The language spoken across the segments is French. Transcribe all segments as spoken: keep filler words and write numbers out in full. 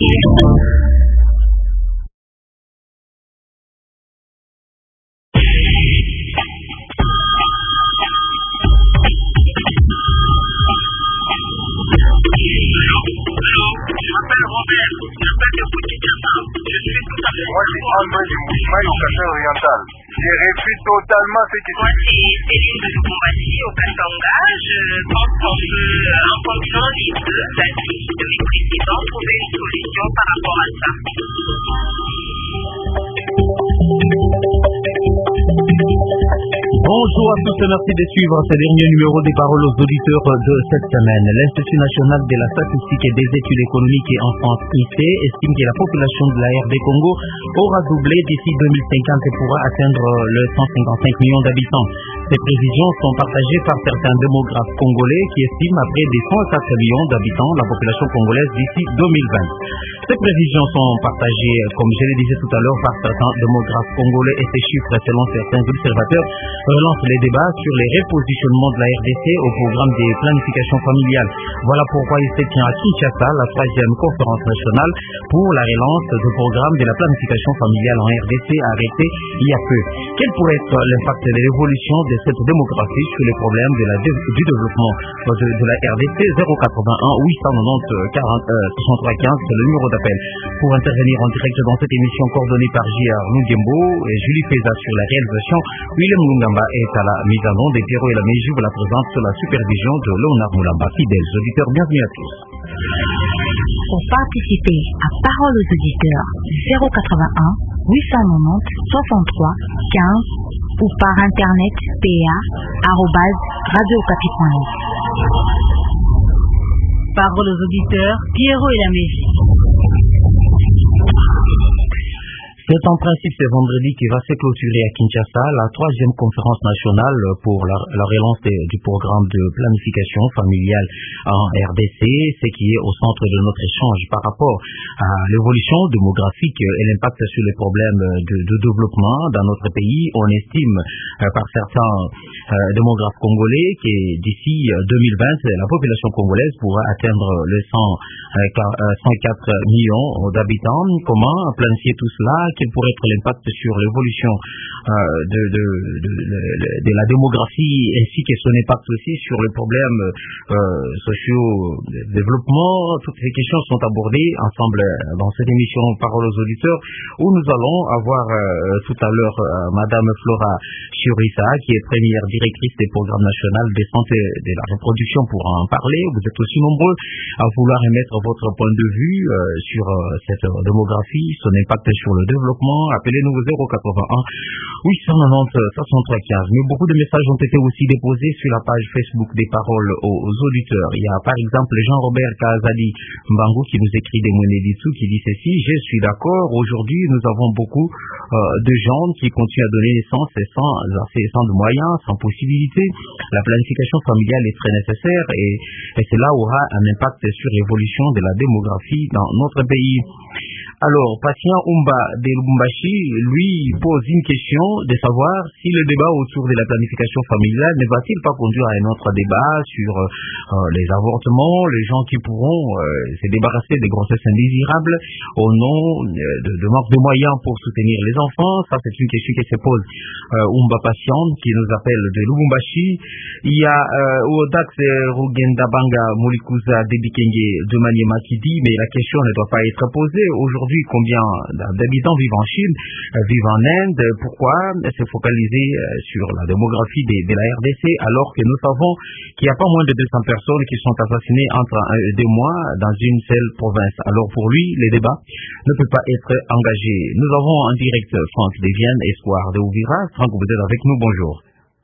Moi, c'est André du mouvement du chasseur oriental. J'ai réfute totalement ce qui se Moi, c'est Céline de Lubumbashi au Katanga. Je pense qu'on peut, en fonction des deux avis de mes présidents, trouver une solution par rapport à ça. Bonjour à tous, merci de suivre ce dernier numéro des paroles aux auditeurs de cette semaine. L'Institut national de la statistique et des études économiques en France, I C E, estime que la population de la R D Congo aura doublé d'ici deux mille cinquante et pourra atteindre le cent cinquante-cinq millions d'habitants. Ces prévisions sont partagées par certains démographes congolais qui estiment à près de cent quatre millions d'habitants la population congolaise d'ici deux mille vingt. Ces prévisions sont partagées, comme je le disais tout à l'heure, par certains démographes congolais et ces chiffres, selon certains observateurs, relancent les débats sur les repositionnements de la R D C au programme des planifications familiales. Voilà pourquoi il se tient à Kinshasa la troisième conférence nationale pour la relance du programme de la planification familiale en R D C arrêté il y a peu. Quel pourrait être l'impact de l'évolution de cette démographie sur les problèmes de la, du développement de, de la R D C? Zéro quatre-vingt-un huit cent quatre-vingt-dix quarante soixante-trois quinze, c'est le numéro d'appel pour intervenir en direct dans cette émission coordonnée par J R Nungembo et Julie Feza sur la réalisation. William Mungamba est à la mise en onde et Pierrot et la Méjou vous la présente sous la supervision de Léonard Moulamba. Fidèles auditeurs, bienvenue à tous. Pour participer à Parole aux auditeurs, zéro quatre-vingt-un huit cent quatre-vingt-dix soixante-trois quinze ou par internet p a arobase radio okapi point net. Parole aux auditeurs, Pierrot et la Méjou. C'est en principe ce vendredi qui va se clôturer à Kinshasa la troisième conférence nationale pour la, la relance de, du programme de planification familiale en R D C, ce qui est au centre de notre échange par rapport à l'évolution démographique et l'impact sur les problèmes de, de développement dans notre pays. On estime euh, par certains euh, démographes congolais que d'ici deux mille vingt, la population congolaise pourra atteindre les cent quatre millions d'habitants. Comment planifier tout cela? Quel pourrait être l'impact sur l'évolution euh, de, de, de, de, de la démographie ainsi que son impact aussi sur les problèmes euh, sociaux de développement? Toutes ces questions sont abordées ensemble dans cette émission Parole aux auditeurs où nous allons avoir euh, tout à l'heure euh, Madame Flora Chiorissa qui est première directrice des programmes nationaux de santé de la reproduction pour en parler. Vous êtes aussi nombreux à vouloir émettre votre point de vue euh, sur euh, cette démographie, son impact sur le développement. Appelez-nous au zéro quatre-vingt-un huit cent quatre-vingt-dix soixante-trois quinze. Mais beaucoup de messages ont été aussi déposés sur la page Facebook des Paroles aux, aux auditeurs. Il y a par exemple Jean-Robert Kazali Mbangu qui nous écrit des Moneditsu qui dit ceci: je suis d'accord, aujourd'hui nous avons beaucoup euh, de gens qui continuent à donner naissance et sans, sans de moyens, sans possibilité. La planification familiale est très nécessaire et, et cela aura un impact sur l'évolution de la démographie dans notre pays. Alors, Patient Umba de Lubumbashi, lui, pose une question de savoir si le débat autour de la planification familiale ne va-t-il pas conduire à un autre débat sur euh, les avortements, les gens qui pourront euh, se débarrasser des grossesses indésirables au nom de, de manque de moyens pour soutenir les enfants. Ça, c'est une question qui se pose. Euh, Umba Patient, qui nous appelle de Lubumbashi. Il y a euh, Odax Rugendabanga Mulikuza Debikenge de Maniema qui dit, mais la question ne doit pas être posée. Aujourd'hui, combien d'habitants vivent en Chine, vivent en Inde? Pourquoi se focaliser sur la démographie de, de la R D C alors que nous savons qu'il n'y a pas moins de deux cents personnes qui sont assassinées entre un et deux mois dans une seule province? Alors pour lui, les débats ne peuvent pas être engagés. Nous avons en direct Franck de Vienne, Espoir de Ouvira. Franck, vous êtes avec nous, bonjour.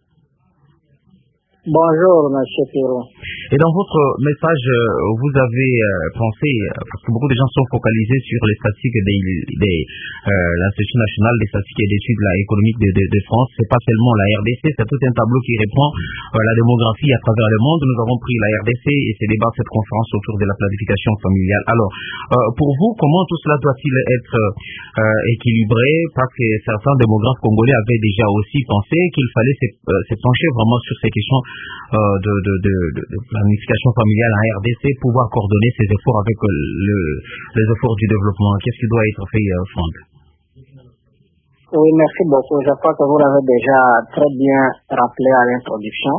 Bonjour, monsieur Pierrot. Et dans votre message, vous avez pensé, parce que beaucoup de gens sont focalisés sur les statistiques de euh, l'Institut national des statistiques et d'études économiques de, de, de France, c'est pas seulement la R D C, c'est tout un tableau qui reprend euh, la démographie à travers le monde. Nous avons pris la R D C et ces débats, cette conférence autour de la planification familiale. Alors, euh, pour vous, comment tout cela doit-il être euh, équilibré? Parce que certains démographes congolais avaient déjà aussi pensé qu'il fallait se, euh, se pencher vraiment sur ces questions euh, de, de, de, de planification familiale en R D C pouvoir coordonner ses efforts avec le, les efforts du développement? Qu'est-ce qui doit être fait, euh, Franck? Oui, merci beaucoup. Je crois que vous l'avez déjà très bien rappelé à l'introduction.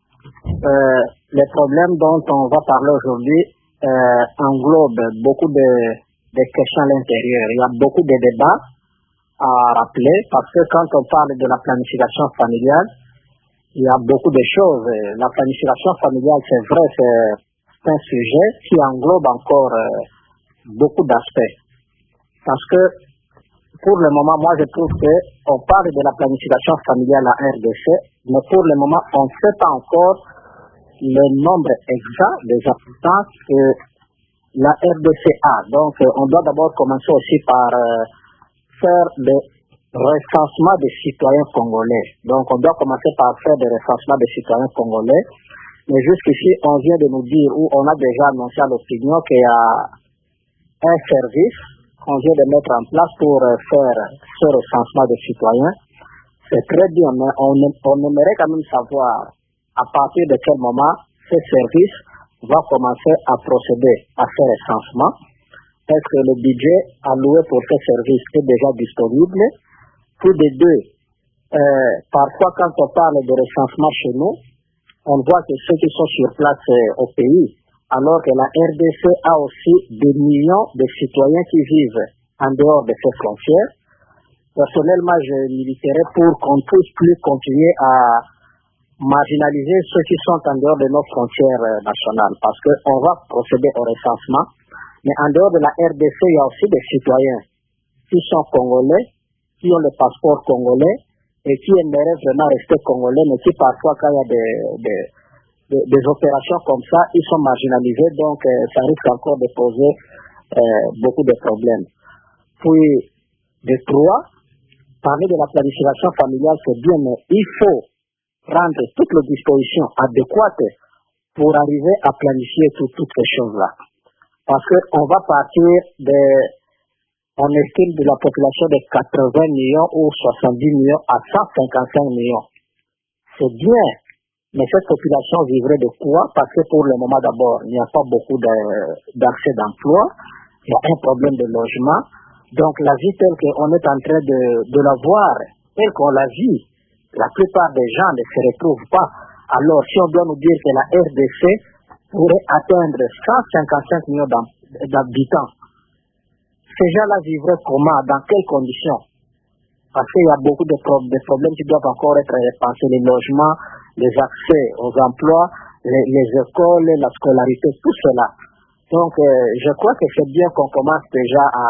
Euh, les problèmes dont on va parler aujourd'hui euh, englobent beaucoup de, de questions à l'intérieur. Il y a beaucoup de débats à rappeler parce que quand on parle de la planification familiale, il y a beaucoup de choses. La planification familiale, c'est vrai, c'est un sujet qui englobe encore euh, beaucoup d'aspects. Parce que pour le moment, moi je trouve qu'on parle de la planification familiale à R D C, mais pour le moment, on ne sait pas encore le nombre exact des habitants que la R D C a. Donc, on doit d'abord commencer aussi par euh, faire des recensements des citoyens congolais. Donc, on doit commencer par faire des recensements des citoyens congolais. Mais jusqu'ici, on vient de nous dire, ou on a déjà annoncé à l'opinion qu'il y a un service qu'on vient de mettre en place pour euh, faire ce recensement des citoyens. C'est très bien, mais on, on aimerait quand même savoir à partir de quel moment ce service va commencer à procéder à ce recensement. Est-ce que le budget alloué pour ce service est déjà disponible? Tout de deux, euh, parfois quand on parle de recensement chez nous, on voit que ceux qui sont sur place euh, au pays, alors que la R D C a aussi des millions de citoyens qui vivent en dehors de ses frontières. Personnellement, je militerai pour qu'on ne puisse plus continuer à marginaliser ceux qui sont en dehors de nos frontières euh, nationales, parce qu'on va procéder au recensement, mais en dehors de la R D C, il y a aussi des citoyens qui sont congolais, qui ont le passeport congolais et qui aimeraient vraiment rester congolais, mais qui parfois, quand il y a des, des, des, des opérations comme ça, ils sont marginalisés, donc euh, ça risque encore de poser euh, beaucoup de problèmes. Puis, de trois, parler de la planification familiale, c'est bien, mais il faut prendre toutes les dispositions adéquates pour arriver à planifier tout, toutes ces choses-là. Parce qu'on va partir de, on estime de la population de quatre-vingts millions ou soixante-dix millions à cent cinquante-cinq millions. C'est bien, mais cette population vivrait de quoi? Parce que pour le moment d'abord, il n'y a pas beaucoup d'accès d'emploi, il y a un problème de logement. Donc la vie telle qu'on est en train de, de la voir, telle qu'on la vit, la plupart des gens ne se retrouvent pas. Alors si on doit nous dire que la R D C pourrait atteindre cent cinquante-cinq millions d'habitants, ces gens-là vivraient comment? Dans quelles conditions? Parce qu'il y a beaucoup de, pro de problèmes qui doivent encore être repensés, les logements, les accès aux emplois, les, les écoles, la scolarité, tout cela. Donc euh, je crois que c'est bien qu'on commence déjà à,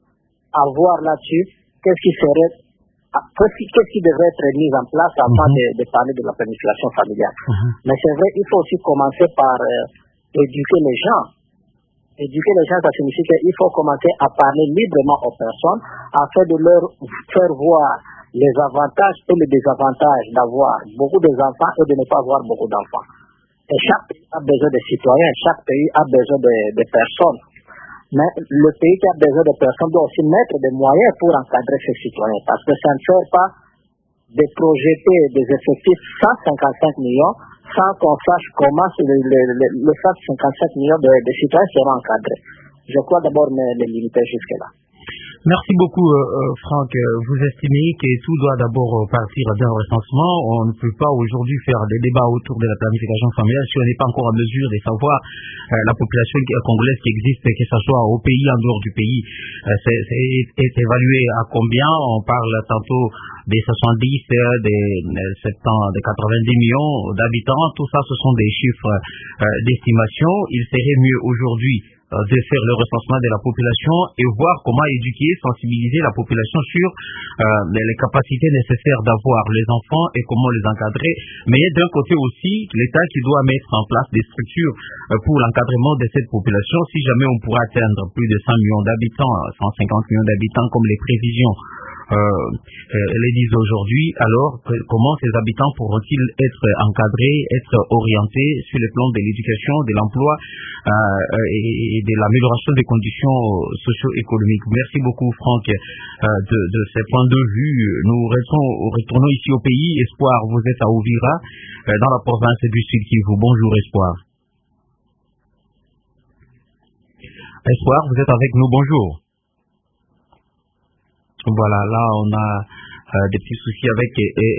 à voir là-dessus qu'est-ce qui serait, qu'est-ce qui devrait être mis en place avant mm-hmm. de, de parler de la planification familiale. Mm-hmm. Mais c'est vrai, il faut aussi commencer par euh, éduquer les gens. Éduquer les gens, ça signifie qu'il faut commencer à parler librement aux personnes afin de leur faire voir les avantages et les désavantages d'avoir beaucoup d'enfants et de ne pas avoir beaucoup d'enfants. Et chaque pays a besoin de citoyens, chaque pays a besoin de, de personnes. Mais le pays qui a besoin de personnes doit aussi mettre des moyens pour encadrer ces citoyens. Parce que ça ne sert pas de projeter des effectifs cent cinquante-cinq millions sans qu'on sache comment le, le, le, le cent cinquante-cinq millions de, de citoyens seront encadrés. Je crois d'abord me les limiter jusque-là. Merci beaucoup, euh, Franck. Vous estimez que tout doit d'abord partir d'un recensement. On ne peut pas aujourd'hui faire des débats autour de la planification familiale si on n'est pas encore en mesure de savoir euh, la population congolaise qui existe, que ce soit au pays, en dehors du pays. Euh, c'est, c'est, est évalué à combien? On parle tantôt des soixante-dix, des soixante-dix, des quatre-vingt-dix millions d'habitants. Tout ça, ce sont des chiffres euh, d'estimation. Il serait mieux aujourd'hui de faire le recensement de la population et voir comment éduquer, sensibiliser la population sur euh, les capacités nécessaires d'avoir les enfants et comment les encadrer. Mais d'un côté aussi, l'État qui doit mettre en place des structures euh, pour l'encadrement de cette population. Si jamais on pourrait atteindre plus de cent millions d'habitants, cent cinquante millions d'habitants comme les prévisions euh, euh, les disent aujourd'hui. Alors, que, comment ces habitants pourront-ils être encadrés, être orientés sur le plan de l'éducation, de l'emploi euh, et, et de l'amélioration des conditions socio-économiques? Merci beaucoup, Franck, euh, de, de ces points de vue. Nous restons, retournons ici au pays. Espoir, vous êtes à Uvira, euh, dans la province du Sud Kivu. Bonjour, Espoir. Espoir, vous êtes avec nous, bonjour. Voilà, là on a euh, des petits soucis avec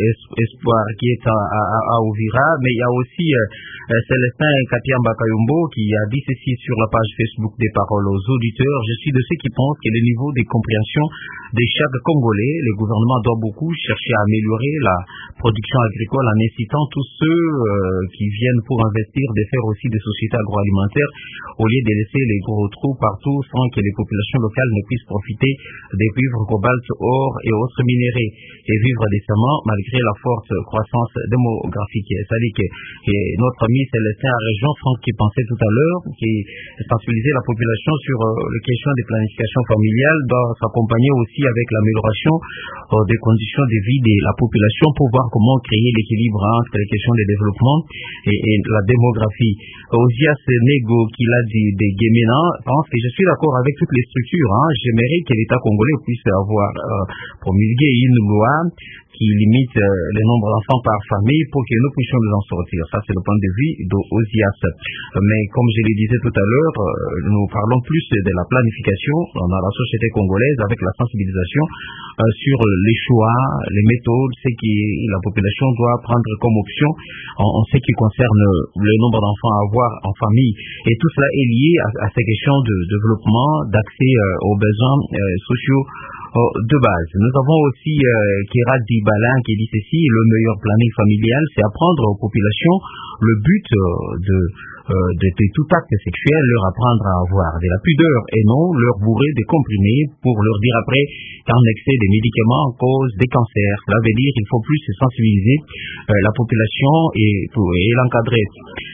Espoir qui est à, à, à Uvira, mais il y a aussi euh, Célestin Katiamba Kayombo qui a dit ceci sur la page Facebook des Paroles aux auditeurs. Je suis de ceux qui pensent que le niveau de compréhension de chaque Congolais, le gouvernement doit beaucoup chercher à améliorer la production agricole en incitant tous ceux euh, qui viennent pour investir de faire aussi des sociétés agroalimentaires au lieu de laisser les gros trous partout sans que les populations locales ne puissent profiter des cuivres, cobalt, or et autres minéraux et vivre décemment malgré la forte croissance démographique. C'est-à-dire que et notre ami Célestin à région, Franck, qui pensait tout à l'heure, qui sensibilisait la population sur euh, les questions de planification familiale, doit s'accompagner aussi avec l'amélioration euh, des conditions de vie de la population pour voir comment créer l'équilibre entre les questions de développement et, et la démographie. Osias Nego, qui l'a dit de Guémena, pense que je suis d'accord avec toutes les structures. Hein. J'aimerais que l'État congolais puisse avoir euh, promulgué une loi qui limite euh, le nombre d'enfants par famille pour que nous puissions nous en sortir. Ça, c'est le point de vue d'Osias. Mais comme je le disais tout à l'heure, euh, nous parlons plus de la planification dans la société congolaise avec la sensibilisation euh, sur les choix, les méthodes, ce que la population doit prendre comme option en, en ce qui concerne le nombre d'enfants à avoir en famille. Et tout cela est lié à, à ces questions de développement, d'accès euh, aux besoins euh, sociaux de base. Nous avons aussi euh, Kérat Dibalin qui dit ceci: le meilleur planning familial, c'est apprendre aux populations le but euh, de, euh, de, de tout acte sexuel, leur apprendre à avoir de la pudeur et non leur bourrer des comprimés pour leur dire après qu'un excès des médicaments cause des cancers. Cela veut dire qu'il faut plus sensibiliser euh, la population et, et l'encadrer.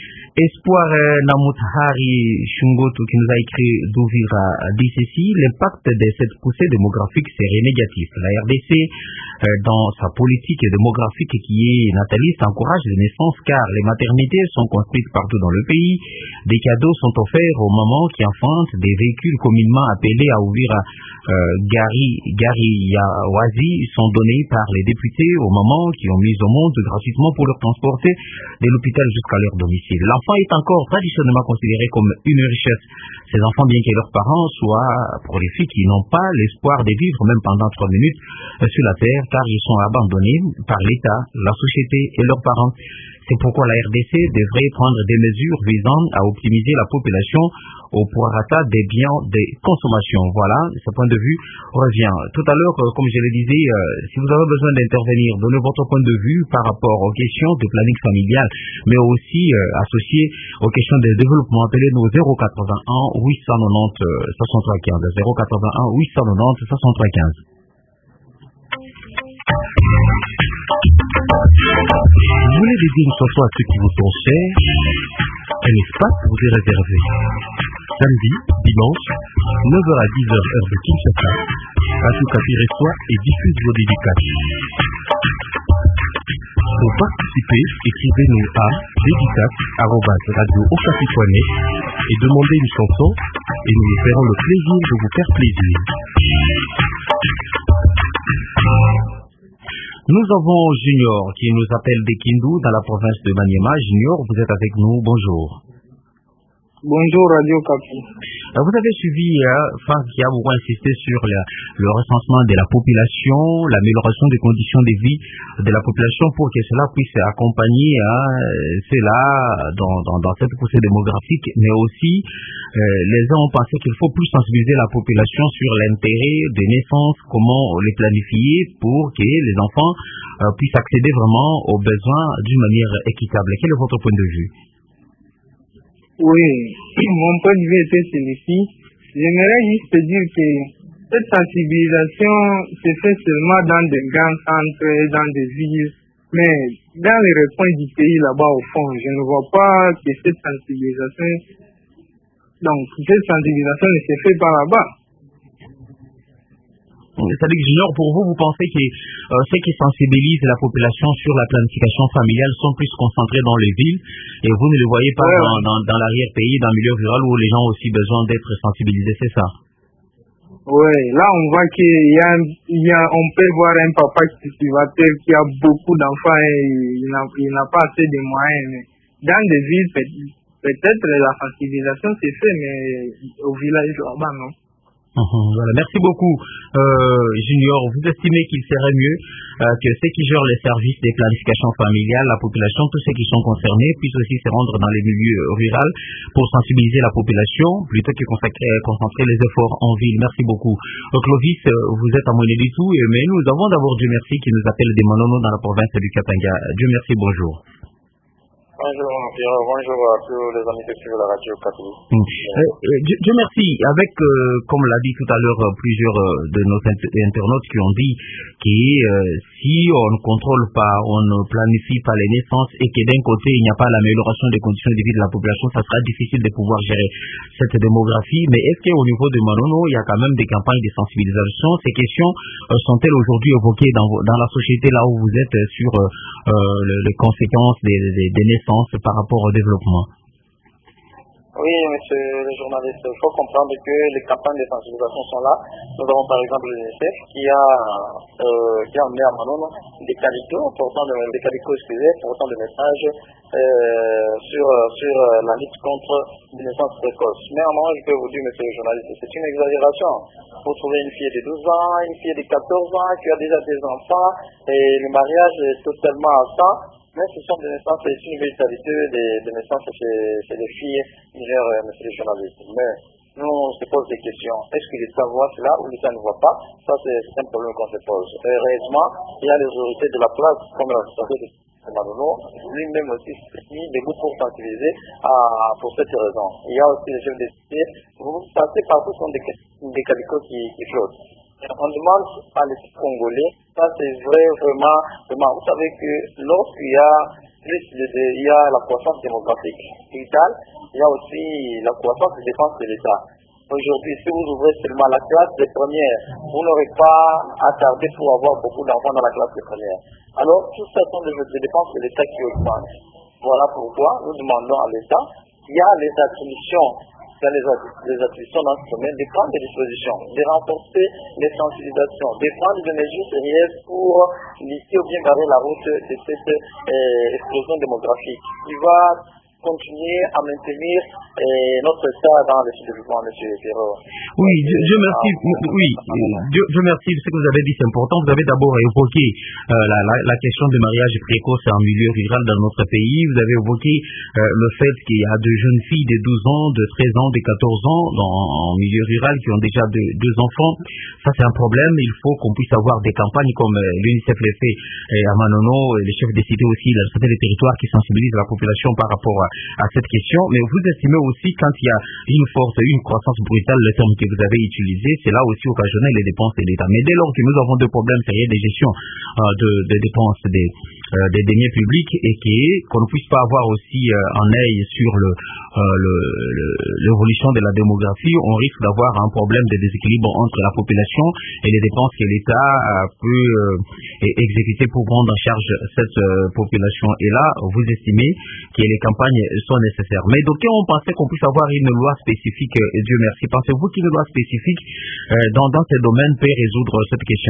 Espoir euh, Namuthari Shungoto qui nous a écrit d'Uvira dit ceci: l'impact de cette poussée démographique serait négatif. La R D C, euh, dans sa politique démographique qui est nataliste, encourage les naissances car les maternités sont construites partout dans le pays. Des cadeaux sont offerts aux mamans qui enfantent. Des véhicules communément appelés à Uvira euh, Gari Gariyawazi sont donnés par les députés aux mamans qui ont mis au monde gratuitement pour leur transporter de l'hôpital jusqu'à leur domicile. L'enfant est encore traditionnellement considéré comme une richesse. Ces enfants, bien que leurs parents soient pour les filles qui n'ont pas l'espoir de vivre même pendant trois minutes sur la terre, car ils sont abandonnés par l'État, la société et leurs parents. C'est pourquoi la R D C devrait prendre des mesures visant à optimiser la population au prorata des biens de consommation. Voilà, ce point de vue revient. Tout à l'heure, comme je le disais, euh, si vous avez besoin d'intervenir, donnez votre point de vue par rapport aux questions de planning familial, mais aussi euh, associé aux questions de développement. Appelez-nous zéro quatre-vingt-un huit cent quatre-vingt-dix soixante-trois quinze. zéro quatre-vingt-un huit cent quatre-vingt-dix soixante-trois quinze. Vous voulez dédier une chanson à ceux qui vous sont chers? Un espace vous est réservé. Samedi, dimanche, neuf heures à dix heures heure de Kinshasa, Radio Kapi reçoit et diffuse vos dédicaces. Pour participer, écrivez-nous à dédicace arobase radio okapi point net et demandez une chanson et nous nous ferons le plaisir de vous faire plaisir. Nous avons Junior qui nous appelle de Kindu dans la province de Maniema. Junior, vous êtes avec nous, bonjour. Bonjour Radio Kapi. Vous avez suivi euh, Franck qui a beaucoup insisté sur la, le recensement de la population, l'amélioration des conditions de vie de la population pour que cela puisse accompagner hein, cela dans, dans, dans cette poussée démographique, mais aussi euh, les gens ont pensé qu'il faut plus sensibiliser la population sur l'intérêt des naissances, comment les planifier pour que les enfants euh, puissent accéder vraiment aux besoins d'une manière équitable. Quel est votre point de vue? Oui, mon point de vue était celui-ci. J'aimerais juste te dire que cette sensibilisation se fait seulement dans des grands centres, dans des villes, mais dans les recoins du pays là-bas au fond, je ne vois pas que cette sensibilisation, donc cette sensibilisation ne se fait pas là-bas. c'est-à-dire que Junior, pour vous, vous pensez que euh, ceux qui sensibilisent la population sur la planification familiale sont plus concentrés dans les villes et vous ne les voyez pas ouais. dans, dans, dans l'arrière-pays, dans le milieu rural où les gens ont aussi besoin d'être sensibilisés, c'est ça? Oui, là on voit qu'il y a, il y a, on peut voir un papa cultivateur qui a beaucoup d'enfants et il n'a, il n'a pas assez de moyens. Mais dans des villes, peut-être la sensibilisation s'est faite, mais au village là-bas, non. Voilà, merci beaucoup. Euh, Junior, vous estimez qu'il serait mieux euh, que ceux qui gèrent les services des planifications familiales, la population, tous ceux qui sont concernés, puissent aussi se rendre dans les milieux ruraux pour sensibiliser la population, plutôt que consacrer, concentrer les efforts en ville. Merci beaucoup. Donc, Clovis, vous êtes à Monier-du-Tout, mais nous avons d'abord Dieu merci qui nous appelle des Manono dans la province du Katanga. Dieu merci, bonjour. Bonjour, Pierre. Bonjour à tous les amis qui suivent la radio catholique. Mmh. Euh, euh, Dieu, Dieu merci. Avec, euh, comme l'a dit tout à l'heure, plusieurs euh, de nos internautes qui ont dit que euh, si on ne contrôle pas, on ne planifie pas les naissances et que d'un côté il n'y a pas l'amélioration des conditions de vie de la population, ça sera difficile de pouvoir gérer cette démographie. Mais est-ce qu'au niveau de Manono, il y a quand même des campagnes de sensibilisation? Ces questions euh, sont-elles aujourd'hui évoquées dans, dans la société là où vous êtes euh, sur euh, les, les conséquences des, des, des naissances par rapport au développement? Oui, monsieur le journaliste, il faut comprendre que les campagnes de sensibilisation sont là. Nous avons par exemple l'UNICEF qui a, euh, qui a emmené à Manono des calicots, portant de, des calicots, excusez, portant des messages euh, sur, sur la lutte contre les naissances précoces. Mais à un moment, je peux vous dire, monsieur le journaliste, c'est une exagération. Vous trouvez une fille de douze ans, une fille de quatorze ans qui a déjà des enfants et le mariage est totalement à ça. Mais ce sont des naissances, c'est une véritabilité des, des naissances chez, chez les filles mineures, monsieur le journaliste. Mais nous, on se pose des questions. Est-ce que l'État voit cela ou l'État ne voit pas? Ça, c'est, c'est un problème qu'on se pose. Et heureusement, il y a les autorités de la place, comme la société de Manono, lui-même aussi s'est mis debout pour sensibiliser à, pour cette raison. Il y a aussi les chefs d'État. Vous passez partout sont des, des calicots qui, qui flottent. On demande à l'État congolais, ça c'est vrai vraiment, vraiment. Vous savez que lorsqu'il y a plus de, de, il y a la croissance démographique vitale, il y a aussi la croissance des dépenses de l'État. Aujourd'hui, si vous ouvrez seulement la classe des premières, vous n'aurez pas à tarder pour avoir beaucoup d'enfants dans la classe des premières. Alors, tout ça sont des, des dépenses de l'État qui augmentent. Voilà pourquoi nous demandons à l'État, il y a les attributions dans les, les attributions dans ce domaine, de prendre des dispositions, de renforcer les sensibilisations, de prendre des mesures sérieuses pour lisser ou bien barrer la route de cette euh, explosion démographique qui va continuer à maintenir euh, notre état dans le développement, monsieur Pierrot. Oui, Dieu, Dieu merci. Oui, Dieu, Dieu merci. Ce que vous avez dit, c'est important. Vous avez d'abord évoqué euh, la, la, la question du mariage précoce en milieu rural dans notre pays. Vous avez évoqué euh, le fait qu'il y a de jeunes filles de douze ans, de treize ans, de quatorze ans dans, en milieu rural qui ont déjà de, deux enfants. Ça, c'est un problème. Il faut qu'on puisse avoir des campagnes comme euh, l'UNICEF le fait euh, à Manono, les chefs des cités aussi, les territoires qui sensibilisent la population par rapport à à cette question, mais vous estimez aussi quand il y a une force, une croissance brutale, le terme que vous avez utilisé, c'est là aussi occasionner les dépenses de l'État. Mais dès lors que nous avons des problèmes sérieux de gestion euh, de, de dépenses des, euh, des deniers publics et qu'on ne puisse pas avoir aussi euh, un œil sur le, euh, le, le, l'évolution de la démographie, on risque d'avoir un problème de déséquilibre entre la population et les dépenses que l'État euh, peut euh, exécuter pour prendre en charge cette euh, population. Et là, vous estimez que les campagnes sont nécessaires. Mais d'aucuns ont pensé qu'on puisse avoir une loi spécifique, et Dieu merci. Pensez-vous qu'une loi spécifique euh, dans, dans ces domaines peut résoudre cette question?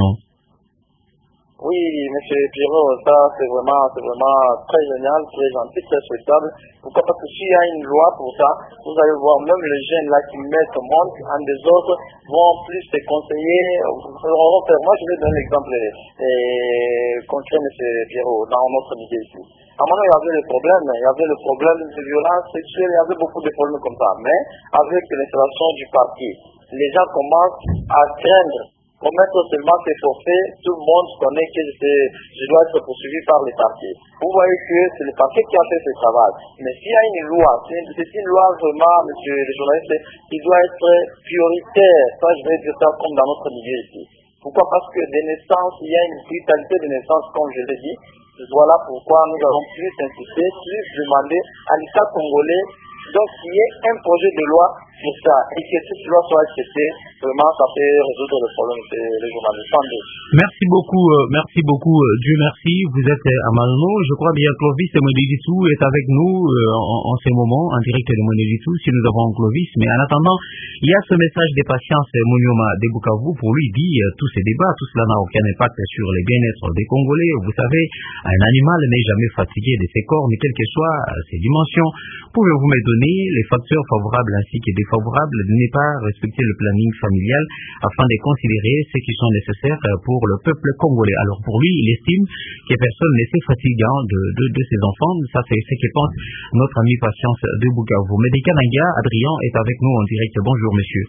Oui, monsieur Pierrot, ça c'est vraiment, c'est vraiment très génial, très gentil, très souhaitable. Pourquoi? Parce que s'il y a une loi pour ça, vous allez voir même les jeunes là qui mettent au monde, un des autres vont plus se conseiller. Moi je vais donner l'exemple concret, monsieur Pierrot, dans notre milieu ici. À un moment, il y avait le problème, il y avait le problème de violence sexuelle, il y avait beaucoup de problèmes comme ça. Mais avec l'installation du parti, les gens commencent à craindre. Pour mettre seulement ces forfaits, tout le monde connaît que je, je dois être poursuivi par les partis. Vous voyez que c'est le parti qui a fait ce travail. Mais s'il y a une loi, c'est une, c'est une loi vraiment, monsieur le journaliste, qui doit être prioritaire. Ça, je vais dire ça comme dans notre milieu ici. Pourquoi? Parce que des naissances, il y a une brutalité de naissances, comme je l'ai dit. Voilà pourquoi nous avons plus insisté, plus demandé à l'État congolais, donc il y ait un projet de loi C'est ça. Et que si cela soit accepté, vraiment, ça peut résoudre le problème de les journalistes. Merci beaucoup, euh, merci beaucoup. Euh, Dieu merci. Vous êtes à Malmo. Je crois bien Clovis et Moneditou est avec nous euh, en, en ce moment, en direct de Moneditou, si nous avons Clovis. Mais en attendant, il y a ce message des patience Mounioma de Bukavu pour lui dit euh, tous ces débats, tout cela n'a aucun impact sur les bien-être des Congolais. Vous savez, un animal n'est jamais fatigué de ses corps, mais quelles que soient ses dimensions. Pouvez-vous me donner les facteurs favorables ainsi que défavorables de ne pas respecter le planning familial afin de considérer ce qui sont nécessaires pour le peuple congolais? Alors pour lui, il estime que personne ne s'est fatiguant de, de, de ses enfants. Ça, c'est ce que pense notre ami Patience de Bukavu. Médika Nanga, Adrien est avec nous en direct. Bonjour, monsieur.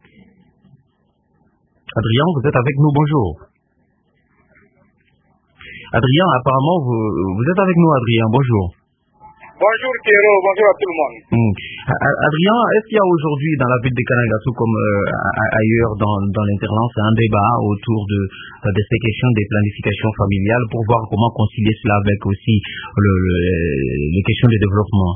Adrien, vous êtes avec nous. Bonjour. Adrien, apparemment, vous, vous êtes avec nous, Adrien. Bonjour. Bonjour Kéro, bonjour à tout le monde. Mmh. Adrien, est-ce qu'il y a aujourd'hui dans la ville de Kanagasu comme euh, ailleurs dans, dans l'internance un débat autour de, de ces questions des planifications familiales pour voir comment concilier cela avec aussi le, le, les questions de développement?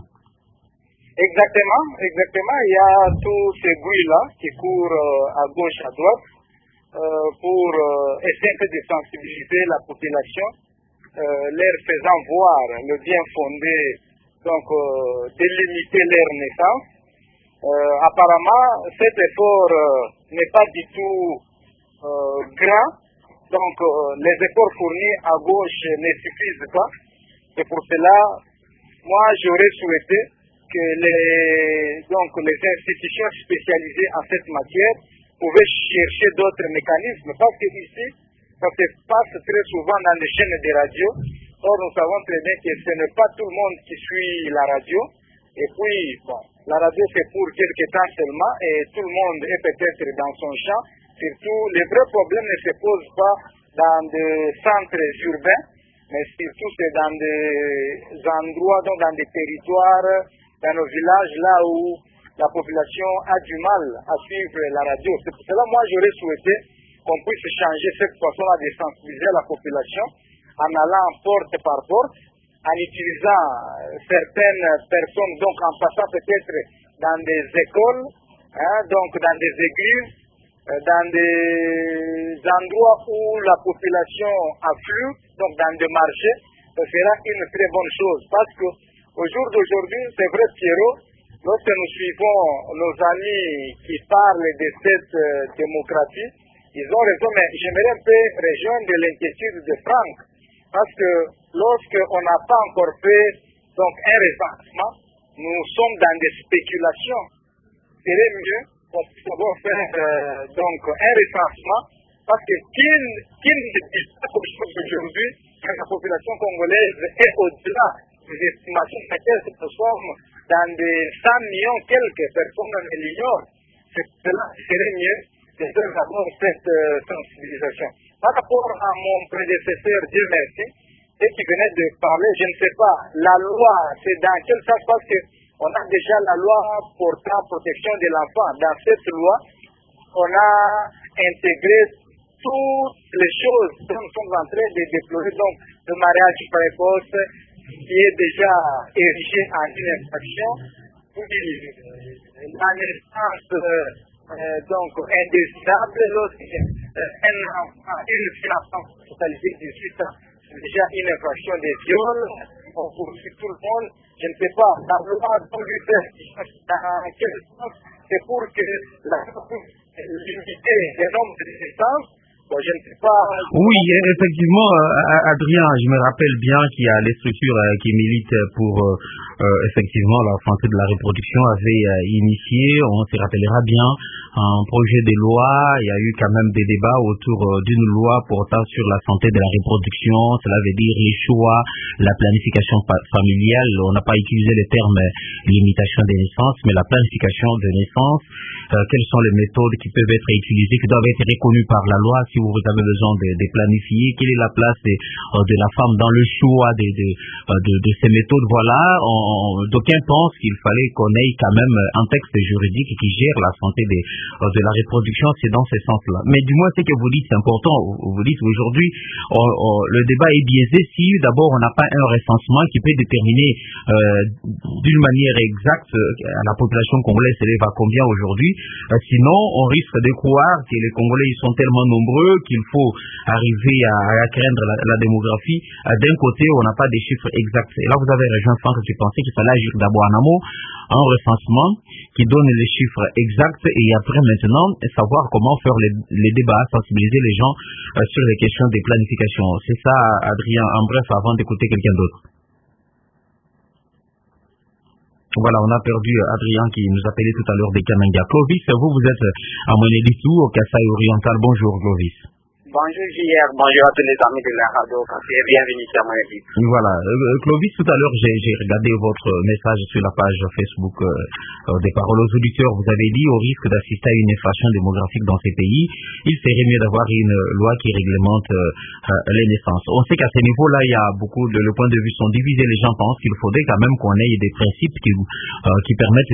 Exactement, exactement. Il y a tous ces bruits-là qui courent euh, à gauche, à droite euh, pour euh, essayer de sensibiliser la population, euh, leur faisant voir le bien fondé donc euh, délimiter leur naissance. Euh, apparemment, cet effort euh, n'est pas du tout euh, grand, donc euh, les efforts fournis à gauche ne suffisent pas. Et pour cela, moi j'aurais souhaité que les, donc, les institutions spécialisées en cette matière pouvaient chercher d'autres mécanismes, parce que ici, ça se passe très souvent dans les chaînes de radio. Or, nous savons très bien que ce n'est pas tout le monde qui suit la radio. Et puis, bon, la radio c'est pour quelques temps seulement et tout le monde est peut-être dans son champ. Surtout, les vrais problèmes ne se posent pas dans des centres urbains, mais surtout c'est dans des endroits, donc dans des territoires, dans nos villages, là où la population a du mal à suivre la radio. C'est pour cela, moi, j'aurais souhaité qu'on puisse changer cette façon-là de sensibiliser la population en allant porte par porte, en utilisant certaines personnes, donc en passant peut-être dans des écoles, hein, donc dans des églises, dans des endroits où la population afflue, donc dans des marchés, ce sera une très bonne chose. Parce que au jour d'aujourd'hui, c'est vrai, Pierrot, lorsque nous suivons nos amis qui parlent de cette euh, démocratie, ils ont raison, mais j'aimerais un peu rejoindre l'inquiétude de Franck. Parce que lorsqu'on n'a pas encore fait donc, un recensement, nous sommes dans des spéculations. Il serait mieux qu'on puisse faire euh, donc, un recensement, parce que qui, qui ne dit pas aujourd'hui que la population congolaise est au-delà des estimations laquelle nous sommes dans des cent millions, quelques personnes l'ignorent. C'est cela qui serait mieux de faire d'abord cette euh, sensibilisation. Par rapport à mon prédécesseur, Dieu merci, et qui venait de parler, je ne sais pas, la loi, c'est dans quel sens, parce qu'on a déjà la loi portant protection de l'enfant. Dans cette loi, on a intégré toutes les choses dont nous sommes en train de déplorer, donc le mariage précoce, qui est déjà érigé en une infraction, la naissance euh, donc indésirable, lorsqu'un enfant, une fille enfant totalisée de dix-huit ans, c'est déjà une infraction de viol, on poursuit tout le monde, je ne sais pas, la loi dont lui fait, dans quel sens, c'est pour que la limiter le nombre de naissances. Bon, je ne sais pas. Oui, effectivement, Adrien, je me rappelle bien qu'il y a les structures qui militent pour euh, effectivement la santé de la reproduction avaient euh, initié, on se rappellera bien, un projet de loi. Il y a eu quand même des débats autour euh, d'une loi portant sur la santé de la reproduction. Cela veut dire les choix, la planification familiale. On n'a pas utilisé le terme limitation des naissances, mais la planification de naissance. Euh, quelles sont les méthodes qui peuvent être utilisées, qui doivent être reconnues par la loi si si vous avez besoin de, de planifier, quelle est la place de, de la femme dans le choix de, de, de, de ces méthodes. Voilà, d'aucuns pensent qu'il fallait qu'on ait quand même un texte juridique qui gère la santé de, de la reproduction, c'est dans ce sens-là. Mais du moins, ce que vous dites, c'est important. Vous dites aujourd'hui, on, on, le débat est biaisé si d'abord on n'a pas un recensement qui peut déterminer euh, d'une manière exacte euh, la population congolaise s'élève à combien aujourd'hui. Euh, sinon, on risque de croire que les Congolais sont tellement nombreux qu'il faut arriver à, à craindre la, la démographie. Euh, D'un côté, on n'a pas des chiffres exacts. Et là, vous avez rejoint Franck qui pensait qu'il fallait agir d'abord en amont, un recensement qui donne les chiffres exacts et après maintenant savoir comment faire les, les débats, sensibiliser les gens euh, sur les questions des planifications. C'est ça, Adrien, en bref, avant d'écouter quelqu'un d'autre. Voilà, on a perdu Adrien qui nous appelait tout à l'heure des Kamanga. Clovis, vous, vous êtes à Monédissou, au Kasaï oriental. Bonjour, Clovis. Bonjour, J R. Bonjour à tous les amis de la radio. Et bienvenue sur Monédissou. Voilà. Euh, Clovis, tout à l'heure, j'ai regardé votre message sur la page Facebook euh, euh, des paroles aux auditeurs. Vous avez dit, au risque d'assister à une inflation démographique dans ces pays, il serait mieux d'avoir une loi qui réglemente euh, euh, les naissances. On sait qu'à ce niveau-là, il y a beaucoup de le point de vue sont divisés. Les gens pensent qu'il faudrait quand même qu'on ait des principes qui, euh, qui permettent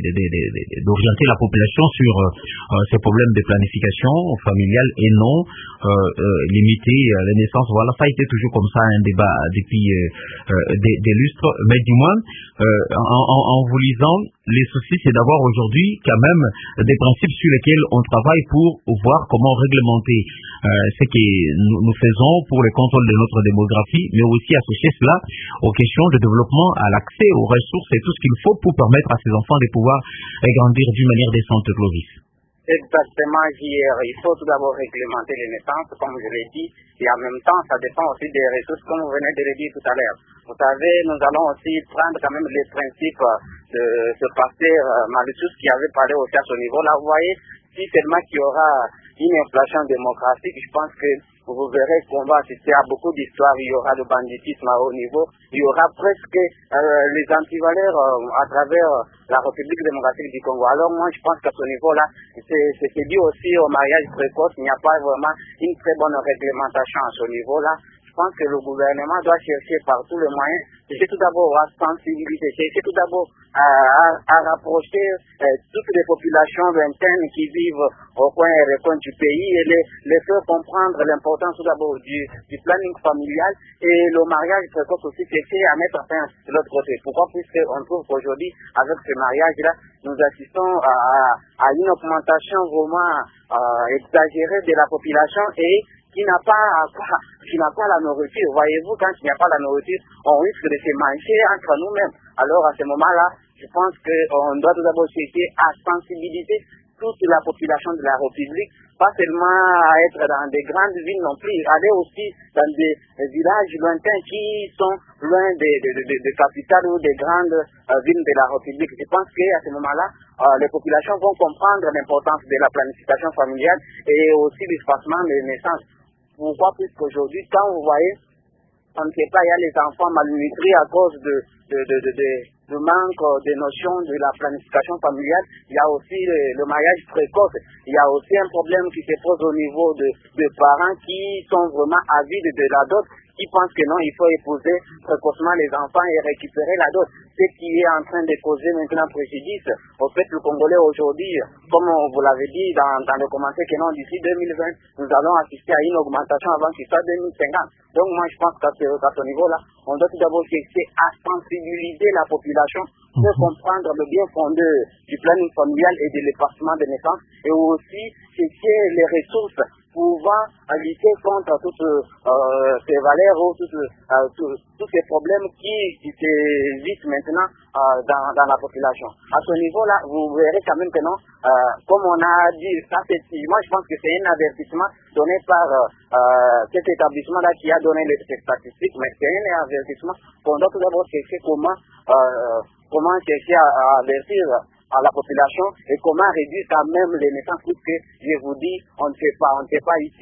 d'orienter la population sur euh, ces problèmes de planification familiale et non euh, euh, limiter euh, les naissances. Voilà, ça a été toujours comme ça un débat depuis euh, euh, des, des lustres. Mais du moins, euh, en, en, en vous lisant, les soucis, c'est d'avoir aujourd'hui quand même des principes sur lesquels on travaille pour voir comment réglementer euh, ce que nous, nous faisons pour le contrôle de notre démographie, mais aussi associer cela aux questions de développement, à l'accès aux ressources et tout ce qu'il faut pour permettre à ces enfants de pouvoir grandir d'une manière décente, Clovis. Exactement, J R. Il faut tout d'abord réglementer les naissances, comme je l'ai dit, et en même temps, ça dépend aussi des ressources, comme vous venez de le dire tout à l'heure. Vous savez, nous allons aussi prendre quand même les principes de ce pasteur Malthus qui avait parlé aussi à ce niveau-là. Vous voyez, si seulement qu'il y aura une inflation démographique, je pense que vous verrez qu'on va assister à beaucoup d'histoires. Il y aura le banditisme à haut niveau. Il y aura presque euh, les antivaleurs euh, à travers euh, la République démocratique du Congo. Alors moi, je pense qu'à ce niveau-là, c'est dû aussi au mariage précoce. Il n'y a pas vraiment une très bonne réglementation à ce niveau-là. Je pense que le gouvernement doit chercher par tous les moyens, chercher tout d'abord à sensibiliser, chercher tout d'abord à, à, à rapprocher euh, toutes les populations lointaines qui vivent au coin et recoin du pays et les, les faire comprendre l'importance tout d'abord du, du planning familial et le mariage précoce aussi, chercher à mettre fin de l'autre côté. Pourquoi? Puisqu'on trouve qu'aujourd'hui, avec ce mariage-là, nous assistons à, à une augmentation vraiment euh, exagérée de la population et qui n'a pas, qui n'a pas la nourriture. Voyez-vous, quand il n'y a pas la nourriture, on risque de se manger entre nous-mêmes. Alors à ce moment-là, je pense qu'on doit tout d'abord chercher à sensibiliser toute la population de la République, pas seulement à être dans des grandes villes non plus, aller aussi dans des, des villages lointains qui sont loin des, des, des, des capitales ou des grandes euh, villes de la République. Je pense qu'à ce moment-là, euh, les populations vont comprendre l'importance de la planification familiale et aussi l'espacement des naissances. Pourquoi? Puisqu'aujourd'hui, quand vous voyez, on ne sait pas, il y a les enfants malnutris à cause de, de, de, de, de, de manque de notions de la planification familiale. Il y a aussi le, le mariage précoce. Il y a aussi un problème qui se pose au niveau de, de parents qui sont vraiment avides de la dot, qui pensent que non, il faut épouser précocement les enfants et récupérer la dot. Ce qui est en train de causer maintenant préjudice au peuple congolais aujourd'hui. Comme vous l'avez dit dans, dans le commentaire que non, d'ici deux mille vingt, nous allons assister à une augmentation avant qu'il soit deux mille cinquante. Donc moi je pense qu'à ce, qu'à ce niveau-là, on doit tout d'abord chercher à sensibiliser la population pour comprendre le bien fondé du planning familial et de l'effacement des naissances et aussi chercher les ressources pouvant lutter contre toutes euh, ces valeurs ou toutes, euh, tous, tous ces problèmes qui, qui existent maintenant euh, dans, dans la population. À ce niveau-là, vous verrez quand même que non, euh, comme on a dit, ça c'est, moi je pense que c'est un avertissement donné par euh, cet établissement-là qui a donné les, les statistiques, mais c'est un avertissement qu'on doit tout d'abord chercher comment, euh, comment chercher à, à avertir à la population et comment réduire quand même les naissances, puisque je vous dis, on ne sait pas, on ne sait pas ici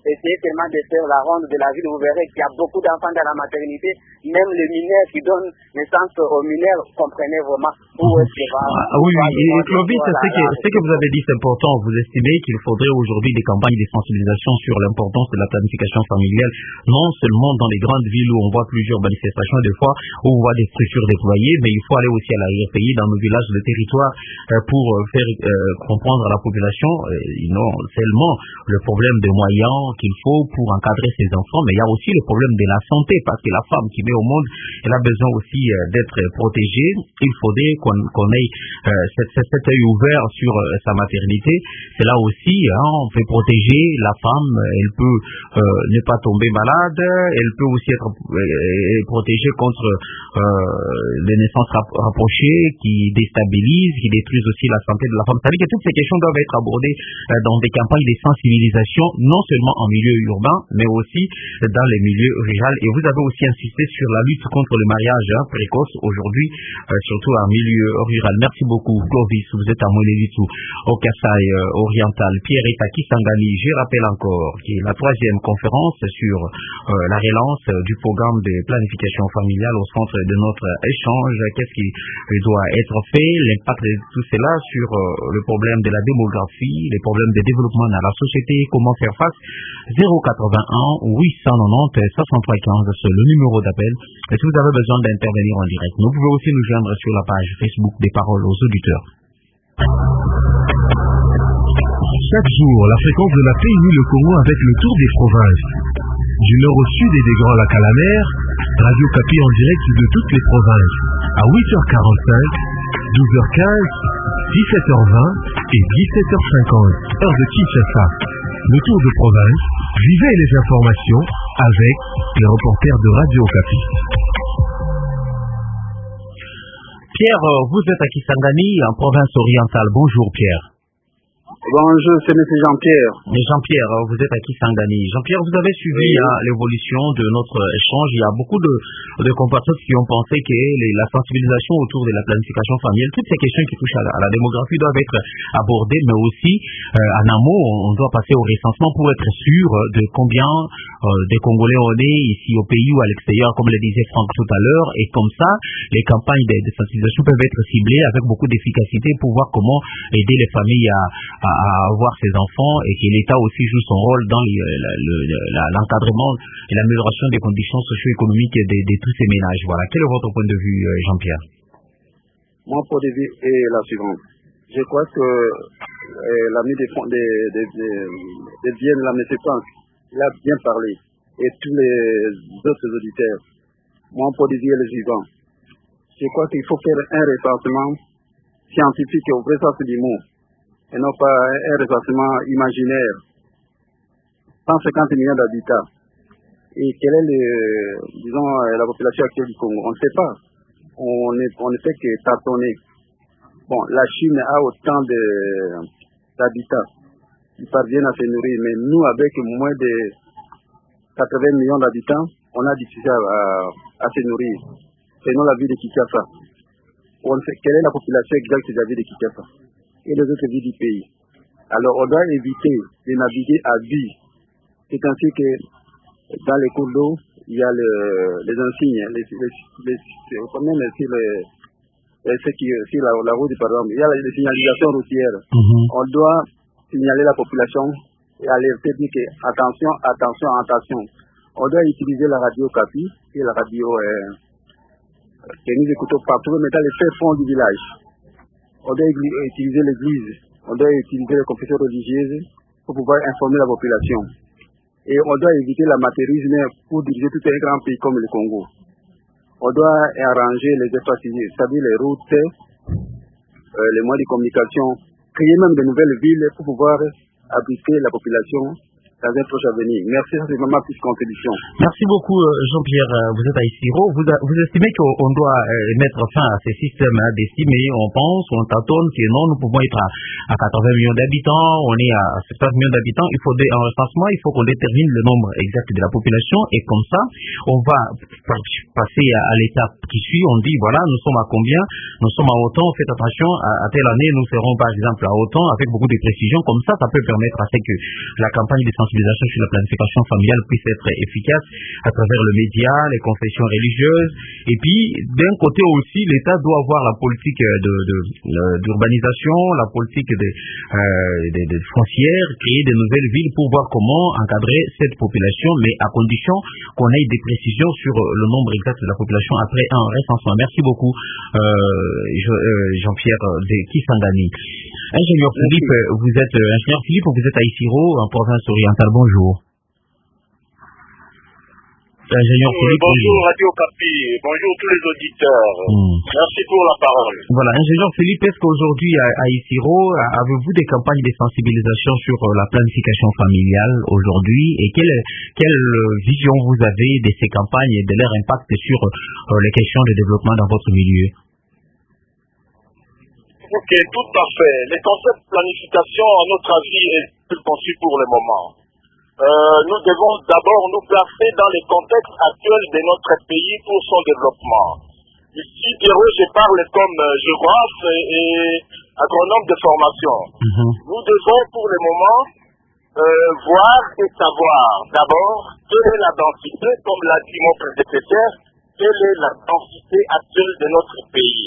essayez seulement de faire la ronde de la ville, vous verrez qu'il y a beaucoup d'enfants dans la maternité, même les mineurs qui donnent naissance aux mineurs, comprenez vraiment où est-ce que va... Ah, oui, oui, et Clovis, ce que, ce que vous avez dit, c'est important. Vous estimez qu'il faudrait aujourd'hui des campagnes de sensibilisation sur l'importance de la planification familiale, non seulement dans les grandes villes où on voit plusieurs manifestations, des fois où on voit des structures déployées, mais il faut aller aussi à l'arrière-pays, dans nos villages, le territoire, euh, pour faire euh, comprendre à la population, euh, non seulement le problème des moyens qu'il faut pour encadrer ses enfants, mais il y a aussi le problème de la santé, parce que la femme qui met au monde, elle a besoin aussi euh, d'être protégée. Il faudrait qu'on qu'on ait euh, cet, cet œil ouvert sur euh, sa maternité. C'est là aussi, hein, on peut protéger la femme, elle peut euh, ne pas tomber malade, elle peut aussi être euh, protégée contre euh, les naissances rap rapprochées qui déstabilisent, qui détruisent aussi la santé de la femme. C'est-à-dire que toutes ces questions doivent être abordées euh, dans des campagnes de sensibilisation, non seulement en milieu urbain, mais aussi dans les milieux ruraux. Et vous avez aussi insisté sur la lutte contre le mariage hein, précoce aujourd'hui, euh, surtout en milieu rural. Merci beaucoup, Clovis. Vous êtes à Molélitou, au Kasaï euh, oriental. Pierre est à Kisangani. Je rappelle encore qui est la troisième conférence sur euh, la relance euh, du programme de planification familiale au centre de notre échange. Qu'est-ce qui doit être fait? L'impact de tout cela sur euh, le problème de la démographie, les problèmes de développement dans la société, comment faire face. zéro quatre-vingt-un huit cent quatre-vingt-dix soixante-trois quinze, c'est le numéro d'appel. Et si vous avez besoin d'intervenir en direct, vous pouvez aussi nous joindre sur la page Facebook des paroles aux auditeurs. Chaque jour, la fréquence de la paix unit le Congo avec le tour des provinces. Du nord au sud et des Grands Lacs à la mer, Radio Kapi en direct de toutes les provinces. À huit heures quarante-cinq, douze heures quinze, dix-sept heures vingt et dix-sept heures cinquante, heure de Kinshasa. Le tour de province, vivez les informations avec les reporters de Radio Kapi. Pierre, vous êtes à Kisangani, en province orientale. Bonjour Pierre. Bonjour, c'est M. Jean-Pierre. Mais Jean-Pierre, vous êtes à Kisangani. Jean-Pierre, vous avez suivi oui. hein, l'évolution de notre échange. Il y a beaucoup de, de compatriotes qui ont pensé que les, la sensibilisation autour de la planification familiale, toutes ces questions qui touchent à la, à la démographie doivent être abordées, mais aussi euh, en amont, on doit passer au recensement pour être sûr de combien euh, de Congolais on est ici au pays ou à l'extérieur, comme le disait Franck tout à l'heure. Et comme ça, les campagnes de, de sensibilisation peuvent être ciblées avec beaucoup d'efficacité pour voir comment aider les familles à à avoir ses enfants et que l'État aussi joue son rôle dans l'encadrement et l'amélioration des conditions socio-économiques de, de tous ces ménages. Voilà. Quel est votre point de vue, Jean-Pierre? Mon point de vue est la suivante. Je crois que euh, l'ami des, des, des, des, des Vienne, là, M. Franck, il a bien parlé. Et tous les autres auditeurs. Mon point de vue est le suivant. Je crois qu'il faut faire un recensement scientifique au vrai sens du mot, et non pas un recensement imaginaire. cent cinquante millions d'habitants. Et quelle est le, disons, la population actuelle du Congo? On ne sait pas. On ne on ne fait que tâtonner. Bon, la Chine a autant d'habitants. Ils parviennent à se nourrir, mais nous, avec moins de quatre-vingts millions d'habitants, on a difficile à, à, à se nourrir. Selon la ville de Kinshasa. On sait quelle est la population exacte de la ville de Kinshasa et les autres villes du pays. Alors, on doit éviter de naviguer à vue. C'est ainsi que dans les cours d'eau, il y a le, les insignes, les, les, les, les, combien les, les, les, qui, sur la, la route, par exemple, il y a les signalisations routières. Mm-hmm. On doit signaler la population et alerter, dire que attention, attention, attention. On doit utiliser la radio Kapi et la radio euh, que nous écoutons partout, mais dans les faits fonds du village. On doit utiliser l'église, on doit utiliser les confessions religieuses pour pouvoir informer la population. Et on doit éviter l'amateurisme pour diriger tout un grand pays comme le Congo. On doit arranger les infrastructures, c'est-à-dire les routes, euh, les moyens de communication, créer même de nouvelles villes pour pouvoir abriter la population dans un proche avenir. Merci, c'est vraiment plus contribution. Merci beaucoup, Jean-Pierre. Vous êtes à Isiro. Vous, vous estimez qu'on doit euh, mettre fin à ces systèmes hein, d'estimer, on pense, on tâtonne, que non, nous pouvons être à, à quatre-vingts millions d'habitants, on est à soixante millions d'habitants. Il faut un recensement, il faut qu'on détermine le nombre exact de la population et comme ça, on va passer à, à l'étape qui suit. On dit, voilà, nous sommes à combien? Nous sommes à autant, faites attention, à, à telle année, nous serons par exemple à autant, avec beaucoup de précision. Comme ça, ça peut permettre à ce que la campagne de sensibilisation sensibilisation sur la planification familiale puisse être efficace à travers le média, les confessions religieuses. Et puis, d'un côté aussi, l'État doit avoir la politique de, de, d'urbanisation, la politique des euh, de, de foncières, créer de nouvelles villes pour voir comment encadrer cette population, mais à condition qu'on ait des précisions sur le nombre exact de la population après un recensement. Merci beaucoup, euh, Jean-Pierre de Kisangani. Ingénieur Philippe, vous êtes ingénieur Philippe, vous êtes à Isiro, en province orientale. Bonjour. Ingénieur Philippe, bonjour, bonjour Radio Capi, bonjour tous les auditeurs. Hmm. Merci pour la parole. Voilà, ingénieur Philippe, est-ce qu'aujourd'hui à, à Isiro, avez-vous des campagnes de sensibilisation sur la planification familiale aujourd'hui et quelle, quelle vision vous avez de ces campagnes et de leur impact sur euh, les questions de développement dans votre milieu? Ok, tout à fait. Les concepts de planification, à notre avis, est plus conçu pour le moment. Euh, nous devons d'abord nous placer dans les contextes actuels de notre pays pour son développement. Ici, Pierrot, je parle comme géographe et agronome de formation. Mm-hmm. Nous devons pour le moment euh, voir et savoir d'abord quelle est la densité, comme l'a dit mon prédécesseur, quelle est la densité actuelle de notre pays.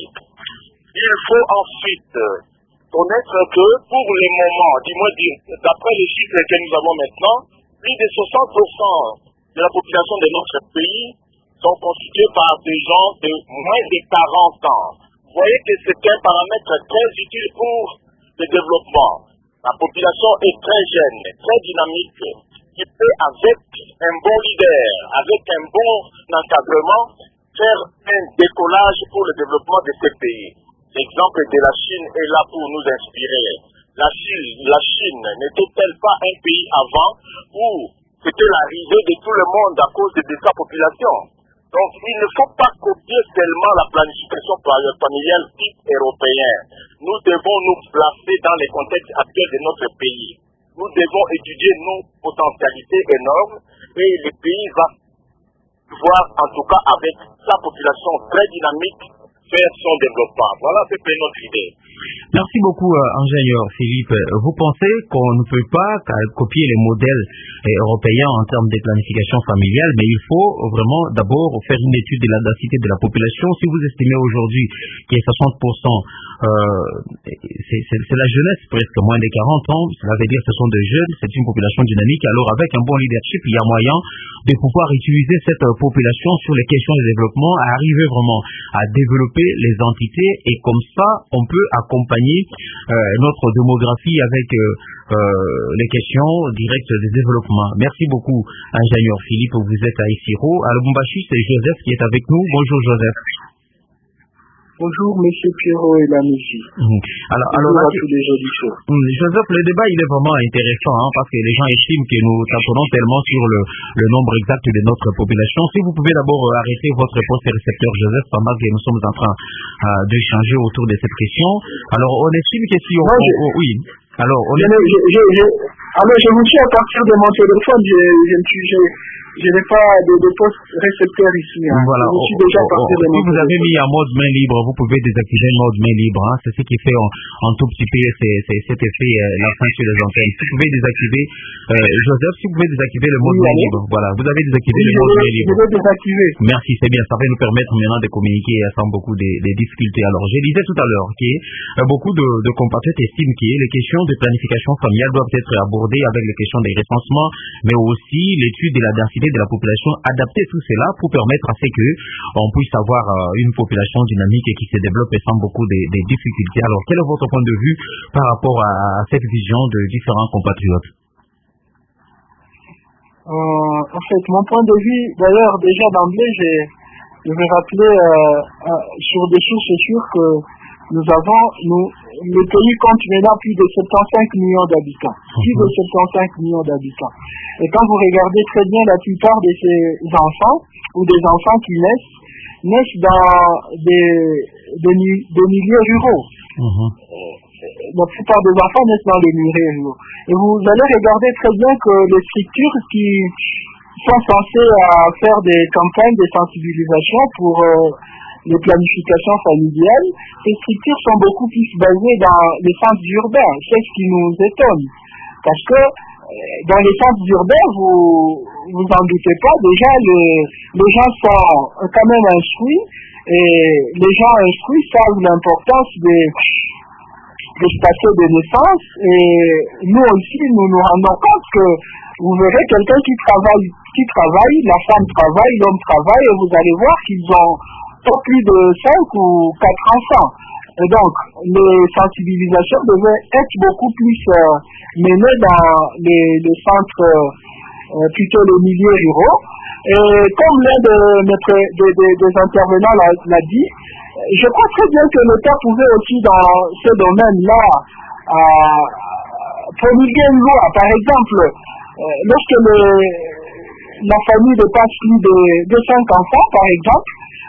Il faut ensuite connaître que pour le moment, dis-moi, d'après les chiffres que nous avons maintenant, plus de soixante pour cent de la population de notre pays sont constitués par des gens de moins de quarante ans. Vous voyez que c'est un paramètre très utile pour le développement. La population est très jeune, très dynamique, qui peut, avec un bon leader, avec un bon encadrement, faire un décollage pour le développement de ces pays. L'exemple de la Chine est là pour nous inspirer. La Chine, la Chine n'était-elle pas un pays avant où c'était l'arrivée de tout le monde à cause de sa population? Donc il ne faut pas copier seulement la planification familiale type européen. Nous devons nous placer dans les contextes actuels de notre pays. Nous devons étudier nos potentialités énormes et le pays va pouvoir, en tout cas avec sa population très dynamique, faire son développement. Voilà, c'était notre idée. Merci beaucoup, euh, ingénieur Philippe. Vous pensez qu'on ne peut pas copier les modèles euh, européens en termes de planification familiale, mais il faut vraiment d'abord faire une étude de la densité de la population. Si vous estimez aujourd'hui qu'il y a soixante pour cent, euh, c'est la jeunesse, presque moins de quarante ans, cela veut dire que ce sont des jeunes, c'est une population dynamique. Alors avec un bon leadership, il y a moyen de pouvoir utiliser cette population sur les questions de développement, à arriver vraiment à développer les entités et comme ça, on peut accompagner euh, notre démographie avec euh, euh, les questions directes de développement. Merci beaucoup, ingénieur Philippe, vous êtes à Isiro. À Lubumbashi, c'est Joseph qui est avec nous. Bonjour Joseph. Bonjour, monsieur Pierrot et la musique. Mmh. Alors, alors Bonjour là, à tous les auditeurs. Mmh, Joseph, le débat, il est vraiment intéressant, hein, parce que les gens estiment que nous tapons tellement sur le, le nombre exact de notre population. Si vous pouvez d'abord euh, arrêter votre poste récepteur, Joseph, pendant que nous sommes en train euh, d'échanger autour de cette question. Alors, on estime que si on... Non, je... on, on oui. Alors, on je, je, je, je, alors, je vous suis à partir de mon téléphone, je, je me suis... Je... Je n'ai pas de, de poste récepteur ici. Hein. Voilà. Je suis déjà oh, oh, parti de si vous avez mis en mode main libre, vous pouvez désactiver le mode main libre. Hein. C'est ce qui fait en, en tout petit peu cet effet euh, l'enceinte sur les antennes. Si vous pouvez désactiver, euh, Joseph, si vous pouvez désactiver le mode oui, main libre. Voilà, vous avez désactivé oui, le mode main libre. Je vais désactiver. Merci, c'est bien. Ça va nous permettre maintenant de communiquer sans beaucoup de, de difficultés. Alors, je disais tout à l'heure que euh, beaucoup de, de compatriotes estiment que les questions de planification familiale doivent être abordées avec les questions des recensements, mais aussi l'étude de la densité de la population, adapter tout cela pour permettre à ce que on puisse avoir euh, une population dynamique et qui se développe sans beaucoup de, de difficultés. Alors, quel est votre point de vue par rapport à, à cette vision de différents compatriotes? euh, En fait, mon point de vue, d'ailleurs, déjà d'emblée, je vais rappeler euh, euh, sur des sources sûres que nous avons, nous, le pays compte maintenant plus de soixante-quinze millions d'habitants. Plus de soixante-quinze millions d'habitants. Et quand vous regardez très bien, la plupart de ces enfants, ou des enfants qui naissent, naissent dans des, des, des milieux ruraux. Mmh. La plupart des enfants naissent dans les milieux ruraux. Et vous allez regarder très bien que les structures qui sont censées euh, faire des campagnes de sensibilisation pour euh, les planifications familiales, ces structures sont beaucoup plus basées dans les centres urbains. C'est ce qui nous étonne. Parce que dans les centres urbains, vous vous en doutez pas, déjà les, les gens sont quand même instruits et les gens instruits savent l'importance des, des statuts de naissance et nous aussi nous nous rendons compte que vous verrez quelqu'un qui travaille, qui travaille, la femme travaille, l'homme travaille et vous allez voir qu'ils ont pas plus de cinq ou quatre enfants. Et donc, les sensibilisations devaient être beaucoup plus euh, menées dans les, les centres, euh, plutôt les milieux ruraux. Et comme l'un de notre, de, de, des intervenants l'a, l'a dit, je crois très bien que l'État pouvait aussi dans ce domaine-là euh, promulguer une loi. Par exemple, euh, lorsque le, la famille dépasse plus de, de cinq enfants, par exemple,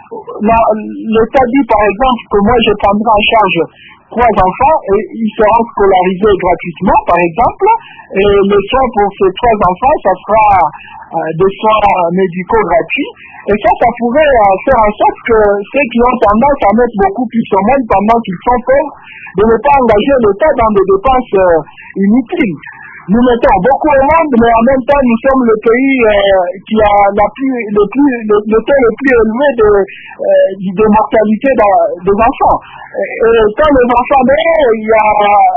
l'État dit par exemple que moi je prendrai en charge trois enfants et ils seront scolarisés gratuitement par exemple et le soin pour ces trois enfants ça sera euh, des soins médicaux gratuits et ça ça pourrait euh, faire en sorte que ceux qui ont tendance à mettre beaucoup plus au monde pendant qu'ils sont pauvres de ne pas engager l'État dans des dépenses euh, inutiles. Nous mettons beaucoup au monde, mais en même temps, nous sommes le pays euh, qui a la plus, le, plus, le, le taux le plus élevé de, euh, de mortalité des enfants. Et, et quand les enfants meurent, il y a,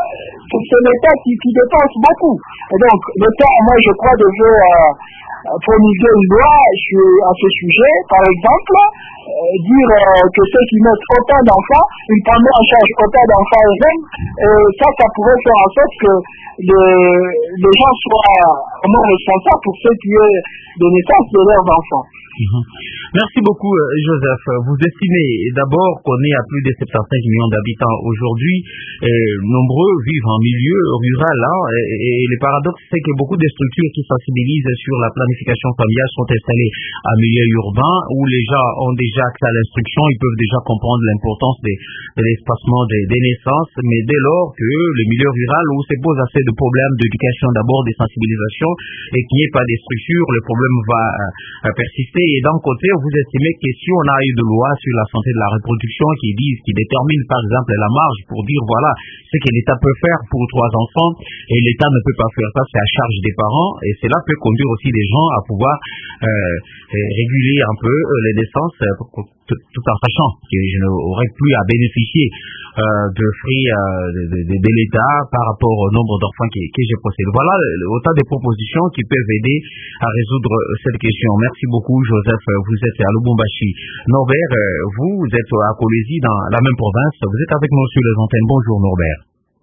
c'est l'État qui, qui dépense beaucoup. Et donc, l'État, moi, je crois, devait euh, promulguer une loi à ce sujet, par exemple, euh, dire euh, que ceux qui mettent autant d'enfants, ils prennent en charge autant d'enfants eux-mêmes, et ça, ça pourrait faire en sorte que le, les gens soient vraiment responsables pour ce qui est de naissance de leurs enfants. Mmh. Merci beaucoup, Joseph. Vous estimez d'abord qu'on est à plus de soixante-quinze millions d'habitants aujourd'hui. Et nombreux vivent en milieu rural. Hein, et, et le paradoxe, c'est que beaucoup de structures qui sensibilisent sur la planification familiale sont installées en milieu urbain où les gens ont déjà accès à l'instruction. Ils peuvent déjà comprendre l'importance de, de l'espacement des, des naissances. Mais dès lors que le milieu rural où se pose assez de problèmes d'éducation, d'abord des sensibilisations, et qu'il n'y ait pas de structure, le problème va euh, persister. Et d'un côté, vous estimez que si on a eu de loi sur la santé de la reproduction qui disent, qui détermine par exemple la marge pour dire voilà ce que l'État peut faire pour trois enfants et l'État ne peut pas faire ça, c'est à charge des parents et cela peut conduire aussi des gens à pouvoir euh, réguler un peu les naissances euh, tout en sachant que je n'aurais plus à bénéficier euh, de fruits euh, de, de, de, de l'État par rapport au nombre d'enfants que, que je possède. Voilà autant de propositions qui peuvent aider à résoudre cette question. Merci beaucoup, Joseph. Vous êtes à Lubumbashi. Norbert, vous, vous êtes à Kolwezi, dans la même province. Vous êtes avec nous sur les antennes. Bonjour, Norbert.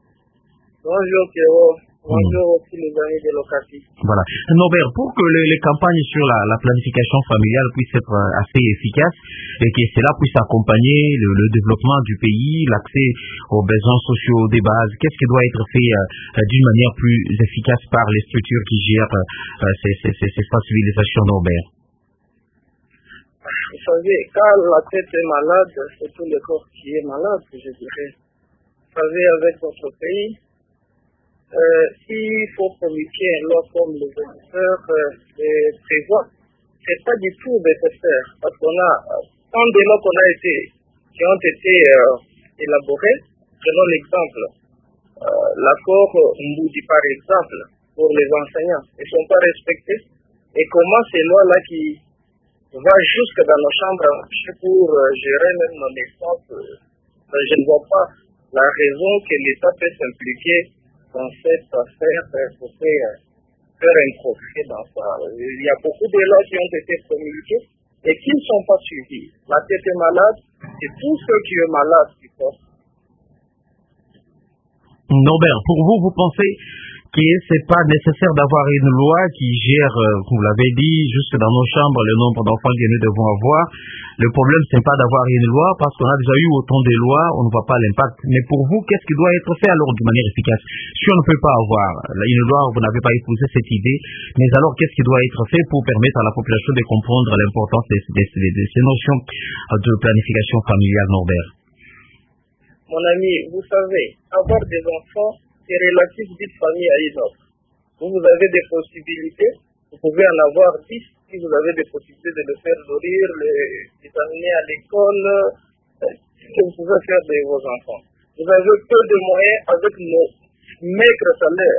Bonjour, Pierrot. Bonjour aussi les amis de l'Ocati. Voilà. Norbert, pour que les, les campagnes sur la, la planification familiale puissent être assez efficaces et que cela puisse accompagner le, le développement du pays, l'accès aux besoins sociaux des bases, qu'est-ce qui doit être fait euh, d'une manière plus efficace par les structures qui gèrent euh, ces, ces, ces, ces sensibilisations, Norbert? Vous savez, quand la tête est malade, c'est tout le corps qui est malade, je dirais. Vous savez, avec notre pays, Euh, s'il faut promulguer une loi comme les auditeurs euh, prévoient, c'est pas du tout nécessaire. Parce qu'on a, tant de lois qu'on a été, qui ont été euh, élaborées, prenons l'exemple, euh, l'accord Mboudi par exemple, pour les enseignants, ils ne sont pas respectés. Et comment ces lois-là qui vont jusque dans nos chambres pour euh, gérer même nos naissances, euh, je ne vois pas la raison que l'État peut s'impliquer dans cette affaire pour faire, faire un profit dans ça. Il y a beaucoup de lois qui ont été promulguées et qui ne sont pas suivies. La tête est malade, c'est tout ce qui est malade qui porte. Norbert, pour vous, vous pensez que c'est pas nécessaire d'avoir une loi qui gère, vous l'avez dit, juste dans nos chambres, le nombre d'enfants que nous devons avoir. Le problème, c'est pas d'avoir une loi, parce qu'on a déjà eu autant de lois, on ne voit pas l'impact. Mais pour vous, qu'est-ce qui doit être fait alors de manière efficace? Si on ne peut pas avoir une loi, vous n'avez pas épousé cette idée, mais alors qu'est-ce qui doit être fait pour permettre à la population de comprendre l'importance de, de, de, de ces notions de planification familiale, Norbert? Mon ami, vous savez, avoir des enfants, c'est relatif d'une famille à une autre. Vous, vous avez des possibilités, vous pouvez en avoir dix, si vous avez des possibilités de les faire nourrir, les, les amener à l'école, c'est ce que vous pouvez faire de vos enfants. Vous avez peu de moyens avec nos maigres salaires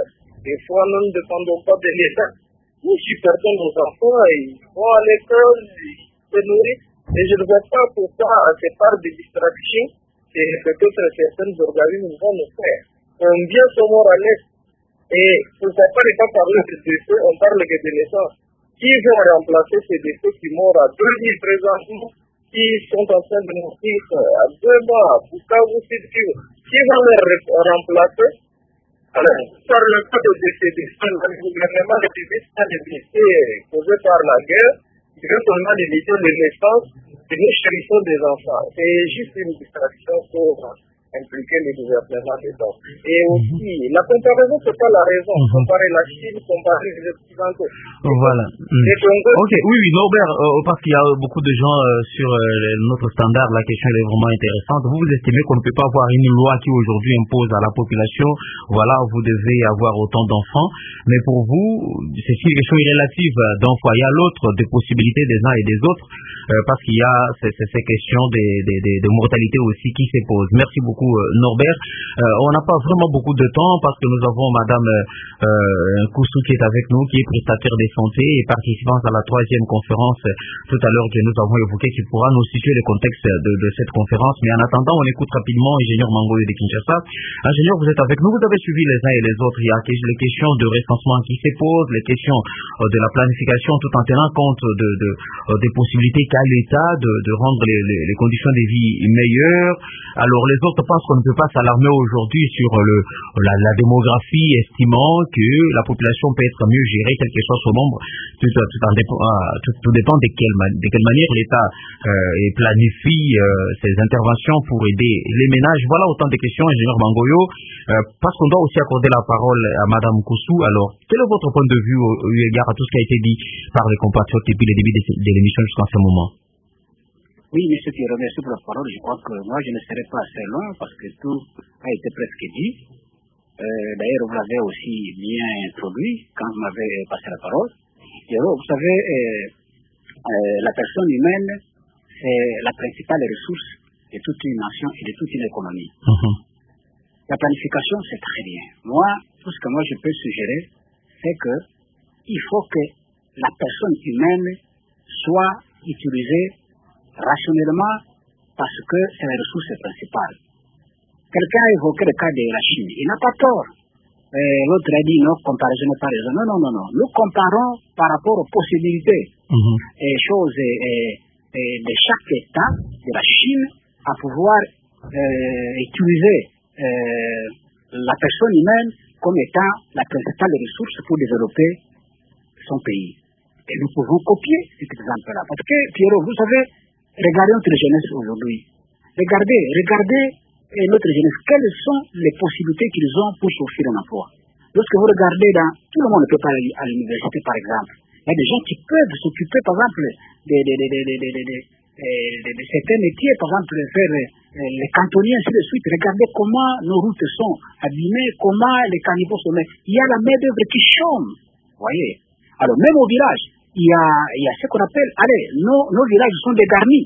Des fois, nous ne dépendons pas de l'État. Nous supportons nos enfants, ils vont à l'école, ils se nourrissent. Et je ne vois pas pourquoi, à ces parts de distraction, et peut-être certains organismes vont nous faire. Combien sont morts à l'Est? Et pourquoi pas ne pas parler de décès, on parle que de naissance. Qui vont remplacer ces décès qui meurent à deux mille présentement, qui sont en train de mourir à deux mois, à Bukavu, Sud-Kivu, qui vont les remplacer? Alors, par le cas de décès des jeunes, le gouvernement républicain a des décès causés par la guerre, il veut seulement limiter les naissances et nous chérissons des enfants. C'est juste une distraction pour impliquer les gouvernements dedans. Et aussi, la comparaison, c'est pas la raison. Comparer la Chine, comparer les Occidentaux. Voilà. Mm. Ok, oui, oui, Norbert, euh, parce qu'il y a beaucoup de gens euh, sur euh, notre standard, la question elle est vraiment intéressante. Vous, vous estimez qu'on ne peut pas avoir une loi qui aujourd'hui impose à la population, voilà, vous devez avoir autant d'enfants, mais pour vous, c'est une question relative d'enfants. Il y a l'autre des possibilités des uns et des autres, euh, parce qu'il y a ces, ces, ces questions des, des, des, de mortalité aussi qui se posent. Merci beaucoup. Norbert, euh, on n'a pas vraiment beaucoup de temps parce que nous avons Madame euh, Koussou qui est avec nous, qui est prestataire de santé et participante à la troisième conférence euh, tout à l'heure que nous avons évoquée, qui pourra nous situer le contexte de, de cette conférence. Mais en attendant, on écoute rapidement Ingénieur Mangoyo de Kinshasa. Ingénieur, vous êtes avec nous, vous avez suivi les uns et les autres. Il y a les questions de recensement qui se posent, les questions euh, de la planification, tout en tenant compte de, de, euh, des possibilités qu'a l'État de, de rendre les, les, les conditions de vie meilleures. Alors les autres pensent qu'on ne peut pas s'alarmer aujourd'hui sur le, la, la démographie, estimant que la population peut être mieux gérée, quel que soit son nombre. Tout, tout, en dépend, tout, tout dépend de quelle, de quelle manière l'État euh, planifie euh, ses interventions pour aider les ménages. Voilà autant de questions, ingénieur Mangoyo. Euh, parce qu'on doit aussi accorder la parole à Madame Koussou. Alors, quel est votre point de vue au, au égard à tout ce qui a été dit par les compatriotes depuis le début de, de l'émission jusqu'à ce moment? Oui, monsieur qui remercie pour la parole. Je crois que moi, je ne serai pas assez loin parce que tout a été presque dit. Euh, D'ailleurs, vous l'avez aussi bien introduit quand vous m'avez passé la parole. Et alors, vous savez, euh, euh, la personne humaine, c'est la principale ressource de toute une nation et de toute une économie. Mm-hmm. La planification, c'est très bien. Moi, tout ce que moi je peux suggérer, c'est que il faut que la personne humaine soit utilisée rationnellement parce que c'est la ressource principale. Quelqu'un a évoqué le cas de la Chine. Il n'a pas tort. Euh, L'autre a dit non, comparaison n'est pas raison. Non, non, non, non. Nous comparons par rapport aux possibilités mm-hmm. et choses et, et, et de chaque État de la Chine à pouvoir euh, utiliser euh, la personne humaine comme étant la principale ressource pour développer son pays. Et nous pouvons copier cet exemple-là. Parce que, Pierrot, vous savez, regardez notre jeunesse aujourd'hui. Regardez, regardez notre jeunesse. Quelles sont les possibilités qu'ils ont pour s'offrir un emploi? Lorsque vous regardez dans... Tout le monde ne peut pas aller à l'université, par exemple. Il y a des gens qui peuvent s'occuper, par exemple, de, de, de, de, de, de, de, de, de, de certains métiers, par exemple, faire les cantonniers, ainsi de suite. Regardez comment nos routes sont abîmées, comment les caniveaux sont... Il y a la main-d'œuvre qui chôme. Vous voyez? Alors, même au village, il y a, il y a ce qu'on appelle, allez, nos, nos villages sont dégarnis.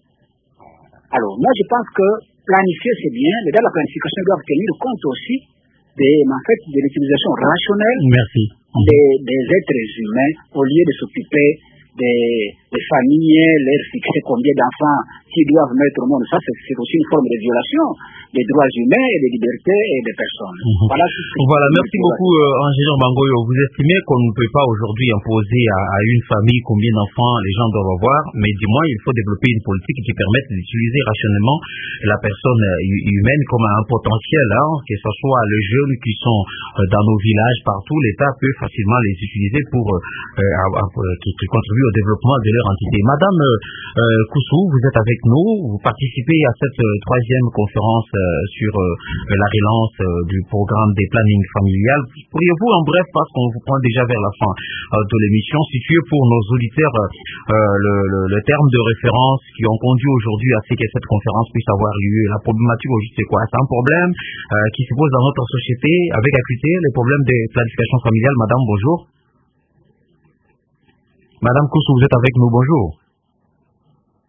Alors, moi, je pense que planifier, c'est bien, mais dans la planification, ils doivent tenir compte aussi de, en fait, de l'utilisation rationnelle Merci. Des, des êtres humains au lieu de s'occuper des, des familles, leur fixer combien d'enfants qu'ils doivent mettre au monde. Ça, c'est aussi une forme de violation des droits humains et des libertés et des personnes. Mm-hmm. Voilà, voilà, merci beaucoup, euh, ingénieur Mangoyo. Vous estimez qu'on ne peut pas aujourd'hui imposer à, à une famille combien d'enfants les gens doivent avoir, mais du moins, il faut développer une politique qui permette d'utiliser rationnellement la personne humaine comme un potentiel, hein, que ce soit les jeunes qui sont euh, dans nos villages partout, l'État peut facilement les utiliser pour euh, euh, euh, qui, qui contribuent au développement de leur entité. Madame euh, Koussou, vous êtes avec nous, vous participez à cette euh, troisième conférence euh, sur euh, la relance euh, du programme des plannings familiales. Pourriez-vous en bref, parce qu'on vous prend déjà vers la fin euh, de l'émission, situer pour nos auditeurs euh, le, le, le terme de référence qui ont conduit aujourd'hui à ce que cette conférence puisse avoir lieu? La problématique aujourd'hui, c'est quoi? C'est un problème euh, qui se pose dans notre société avec acuité, les problèmes de planification familiale. Madame, bonjour. Madame Koussou, vous êtes avec nous, bonjour.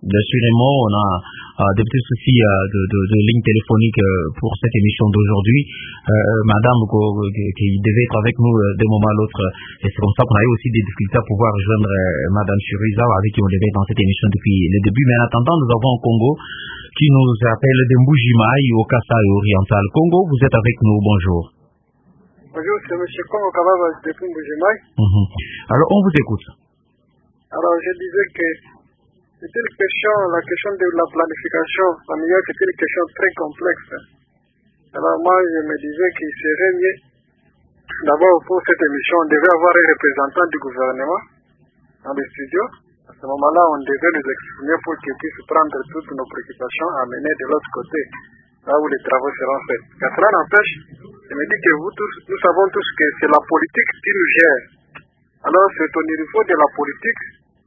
assurément, on a euh, des petits soucis euh, de, de, de ligne téléphonique euh, pour cette émission d'aujourd'hui. Euh, Madame qui devait être avec nous euh, d'un moment à l'autre, et c'est comme ça qu'on a eu aussi des difficultés à pouvoir rejoindre euh, Madame Chiriza, avec qui on devait être dans cette émission depuis le début. Mais en attendant, nous avons un Congo qui nous appelle de Mbujimai au Kasaï oriental. Congo, vous êtes avec nous, bonjour. Bonjour, c'est M. Congo Kababa depuis Mbujimai. Mm-hmm. Alors, on vous écoute. Alors, je disais que c'était une question, la question de la planification familiale, c'était une question très complexe. Alors, moi, je me disais qu'il serait mieux, d'abord, pour cette émission, on devait avoir un représentant du gouvernement dans les studios. À ce moment-là, on devait les exprimer pour qu'ils puissent prendre toutes nos préoccupations à mener de l'autre côté, là où les travaux seront faits. Car cela n'empêche, je me dis que vous tous, nous savons tous que c'est la politique qui nous gère. Alors, c'est au niveau de la politique.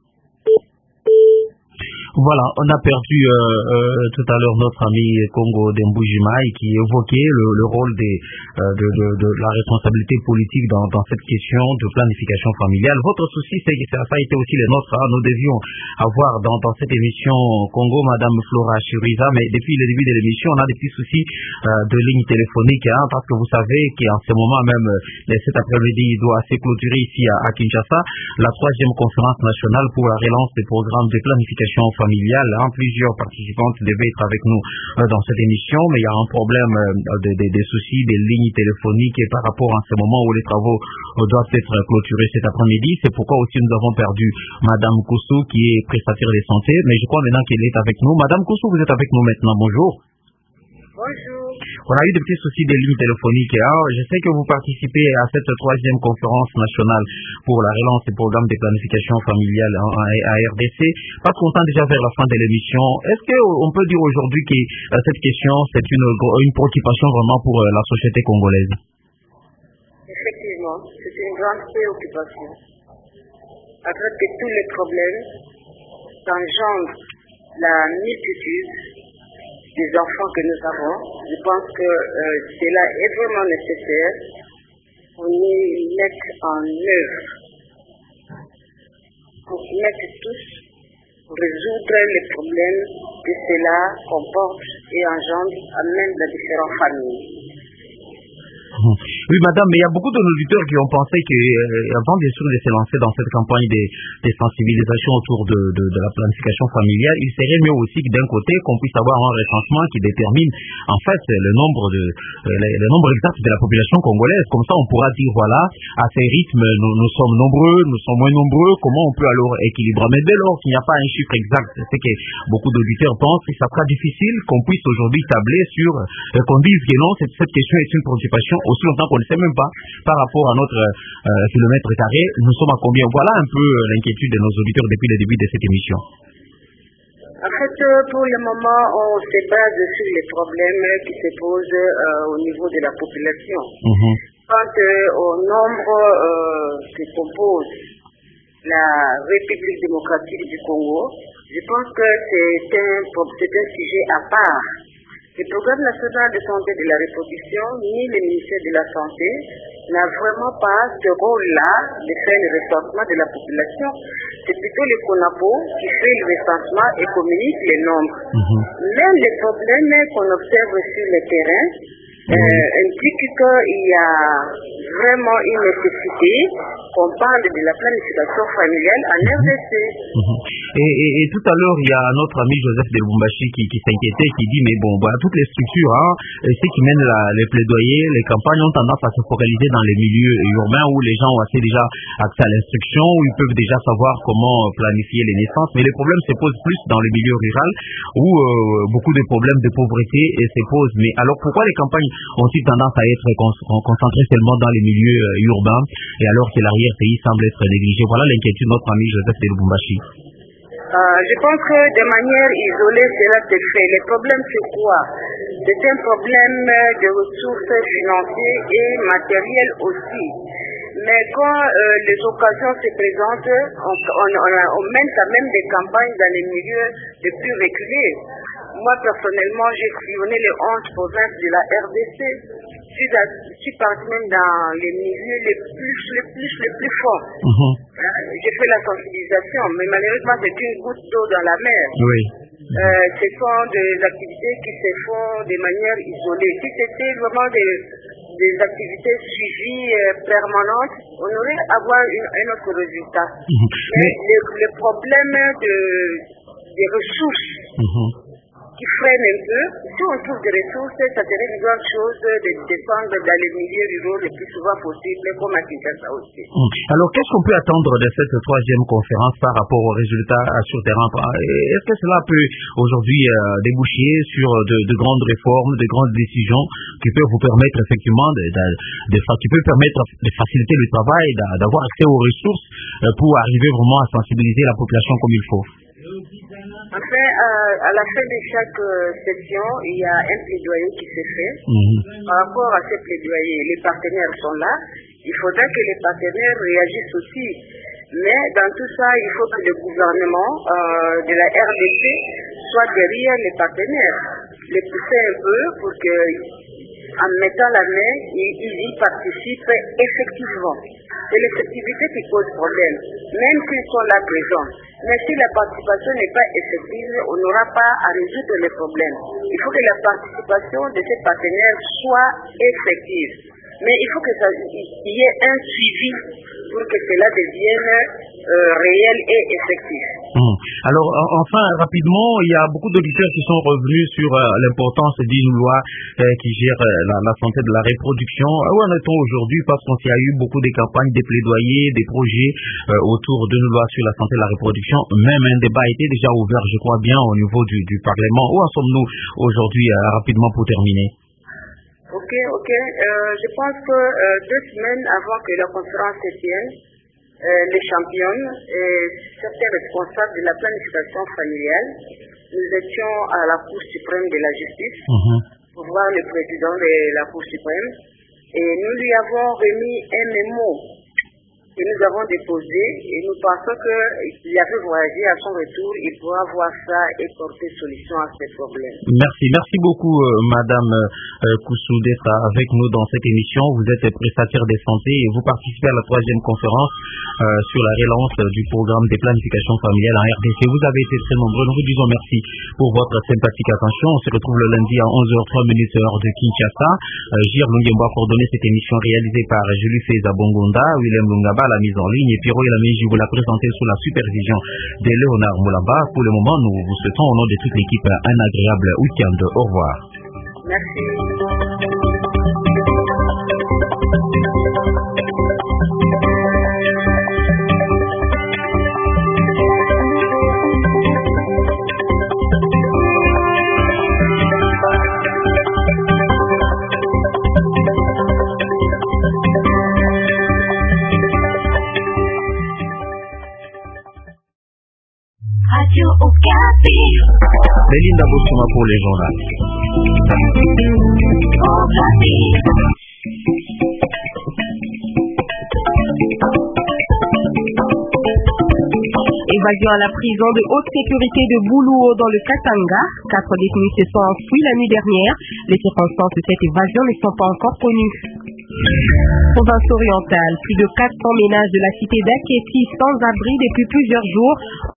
Voilà, on a perdu euh, euh, tout à l'heure notre ami Congo Dembujimai qui évoquait le, le rôle des, euh, de, de, de la responsabilité politique dans, dans cette question de planification familiale. Votre souci, c'est que ça, ça a été aussi le nôtre. Hein. Nous devions avoir dans, dans cette émission Congo Madame Flora Chiriza, mais depuis le début de l'émission, on a des petits soucis euh, de ligne téléphonique, hein, parce que vous savez qu'en ce moment même, euh, cet après-midi, il doit se clôturer ici à, à Kinshasa la troisième conférence nationale pour la relance des programmes de planification familiale. Hein. Plusieurs participantes devaient être avec nous euh, dans cette émission, mais il y a un problème euh, des de, de soucis des lignes téléphoniques et par rapport à ce moment où les travaux euh, doivent être clôturés cet après-midi. C'est pourquoi aussi nous avons perdu Madame Koussou qui est prestataire de santé, mais je crois maintenant qu'elle est avec nous. Madame Koussou, vous êtes avec nous maintenant, bonjour. Bonjour. On a eu des petits soucis des lignes téléphoniques. Alors, je sais que vous participez à cette troisième conférence nationale pour la relance des programmes de planification familiale à R D C. Parce qu'on tend déjà vers la fin de l'émission. Est-ce qu'on peut dire aujourd'hui que euh, cette question, c'est une, une préoccupation vraiment pour euh, la société congolaise? Effectivement, c'est une grande préoccupation. Avec tous les problèmes s'engendre la multitude des enfants que nous avons, je pense que euh, cela est vraiment nécessaire pour nous mettre en œuvre, pour nous mettre tous, pour résoudre les problèmes que cela comporte et engendre à même dans différentes familles. Oui, madame, mais il y a beaucoup de nos auditeurs qui ont pensé qu'avant, euh, bien sûr, de se lancer dans cette campagne de, de sensibilisation autour de, de, de la planification familiale, il serait mieux aussi que d'un côté, qu'on puisse avoir un recensement qui détermine, en fait, le nombre de, euh, le, le nombre exact de la population congolaise. Comme ça, on pourra dire, voilà, à ces rythmes, nous, nous sommes nombreux, nous sommes moins nombreux, comment on peut alors équilibrer? Mais dès lors qu'il n'y a pas un chiffre exact, c'est que beaucoup d'auditeurs pensent que ça sera difficile qu'on puisse aujourd'hui tabler sur, euh, qu'on dise que non, cette, cette question est une préoccupation aussi longtemps qu'on ne sait même pas par rapport à notre euh, kilomètre carré, nous sommes à combien? Voilà un peu euh, l'inquiétude de nos auditeurs depuis le début de cette émission. En fait, pour le moment, on se base sur les problèmes qui se posent euh, au niveau de la population. Mm-hmm. Quant euh, au nombre euh, qui compose la République démocratique du Congo, je pense que c'est un, c'est un sujet à part. Le programme national de santé de la reproduction ni le ministère de la Santé n'a vraiment pas ce rôle-là de faire le recensement de la population. C'est plutôt le CONAPO qui fait le recensement et communique les nombres. Mm-hmm. Même les problèmes qu'on observe sur le terrain euh, indiquent qu'il y a vraiment une nécessité qu'on parle de la planification familiale en R D C. Mm-hmm. Et, et, et tout à l'heure, il y a notre ami Joseph de Lubumbashi qui, qui s'inquiétait, qui dit, mais bon, bah, toutes les structures, hein, ceux qui mènent la, les plaidoyers, les campagnes ont tendance à se focaliser dans les milieux urbains où les gens ont assez déjà accès à l'instruction, où ils peuvent déjà savoir comment planifier les naissances. Mais les problèmes se posent plus dans les milieux ruraux où euh, beaucoup de problèmes de pauvreté se posent. Mais alors, pourquoi les campagnes ont-ils tendance à être concentrées seulement dans les milieux euh, urbains et alors que l'arrière-pays semble être négligé? Voilà l'inquiétude de notre ami Joseph de Lubumbashi. Euh, je pense que de manière isolée, cela se fait. Le problème, c'est quoi? C'est un problème de ressources financières et matérielles aussi. Mais quand euh, les occasions se présentent, on, on, on, on mène quand même des campagnes dans les milieux les plus reculés. Moi, personnellement, j'ai sillonné les onze provinces de la R D C. suis, je suis partie même dans les milieux les plus, les plus, les plus forts. Mm-hmm. Hein, j'ai fait la sensibilisation, mais malheureusement, c'est une goutte d'eau dans la mer. Oui. Euh, ce sont des activités qui se font de manière isolée. Si c'était vraiment des, des activités suivies euh, permanentes, on aurait avoir une, un autre résultat. Mm-hmm. Mais le, le problème de, des ressources, mm-hmm. qui freine un peu. Si on trouve des ressources, ça serait une grande chose de descendre dans les milieux ruraux le plus souvent possible, comme à Kinshasa aussi. Alors, qu'est-ce qu'on peut attendre de cette troisième conférence par rapport aux résultats sur terrain? Est-ce que cela peut aujourd'hui euh, déboucher sur de, de grandes réformes, de grandes décisions qui peuvent vous permettre effectivement de, de, de, de, qui peut permettre de faciliter le travail, d'avoir accès aux ressources euh, pour arriver vraiment à sensibiliser la population comme il faut? Enfin, euh, à la fin de chaque euh, session, il y a un plaidoyer qui se fait. Mmh. Par rapport à ce plaidoyer, les partenaires sont là. Il faudra que les partenaires réagissent aussi. Mais dans tout ça, il faut que le gouvernement euh, de la R D C soit derrière les partenaires, les pousser un peu pour que, en mettant la main, ils, ils y participent effectivement. C'est l'effectivité qui pose problème, même s'ils sont là présents. Mais si la participation n'est pas effective, on n'aura pas à résoudre les problèmes. Il faut que la participation de ces partenaires soit effective. Mais il faut que ça, il y ait un suivi pour que cela devienne euh, réel et effectif. Hum. Alors, enfin, rapidement, il y a beaucoup d'auditeurs qui sont revenus sur euh, l'importance d'une loi euh, qui gère euh, la, la santé de la reproduction. Où en est-on aujourd'hui? Parce qu'il y a eu beaucoup de campagnes, des plaidoyers, des projets euh, autour d'une loi sur la santé de la reproduction. Même un débat a été déjà ouvert, je crois bien, au niveau du, du Parlement. Où en sommes-nous aujourd'hui, euh, rapidement, pour terminer? Ok, ok. Euh, je pense que euh, deux semaines avant que la conférence se tienne, euh, les championnes et certains responsables de la planification familiale, nous étions à la Cour suprême de la justice mm-hmm. pour voir le président de la Cour suprême et nous lui avons remis un mémo que nous avons déposé et nous pensons qu'il avait voyagé à son retour, il pourra voir ça et porter solution à ces problèmes. Merci, merci beaucoup euh, Madame euh, Koussou d'être avec nous dans cette émission. Vous êtes prestataire de santé et vous participez à la troisième conférence euh, sur la relance du programme de planification familiale en R D C. Vous avez été très nombreux, nous vous disons merci pour votre sympathique attention. On se retrouve le lundi à onze heures trois heure de Kinshasa. Euh, Gir Lungembo a coordonné cette émission réalisée par Julie Feza Bongonda, Willem Lungaba la mise en ligne et Pierrot et la Miji vous l'a présenté sous la supervision de Léonard Moulamba. Pour le moment, nous vous souhaitons au nom de toute l'équipe un agréable week-end. Au revoir. Merci. Belinda Boussuma pour les journaux. Évasion à la prison de haute sécurité de Boulouo dans le Katanga. Quatre détenus se sont enfuis la nuit dernière. Les circonstances de cette évasion ne sont pas encore connues. Province orientale, plus de quatre cents ménages de la cité d'Aketi sans abri depuis plusieurs jours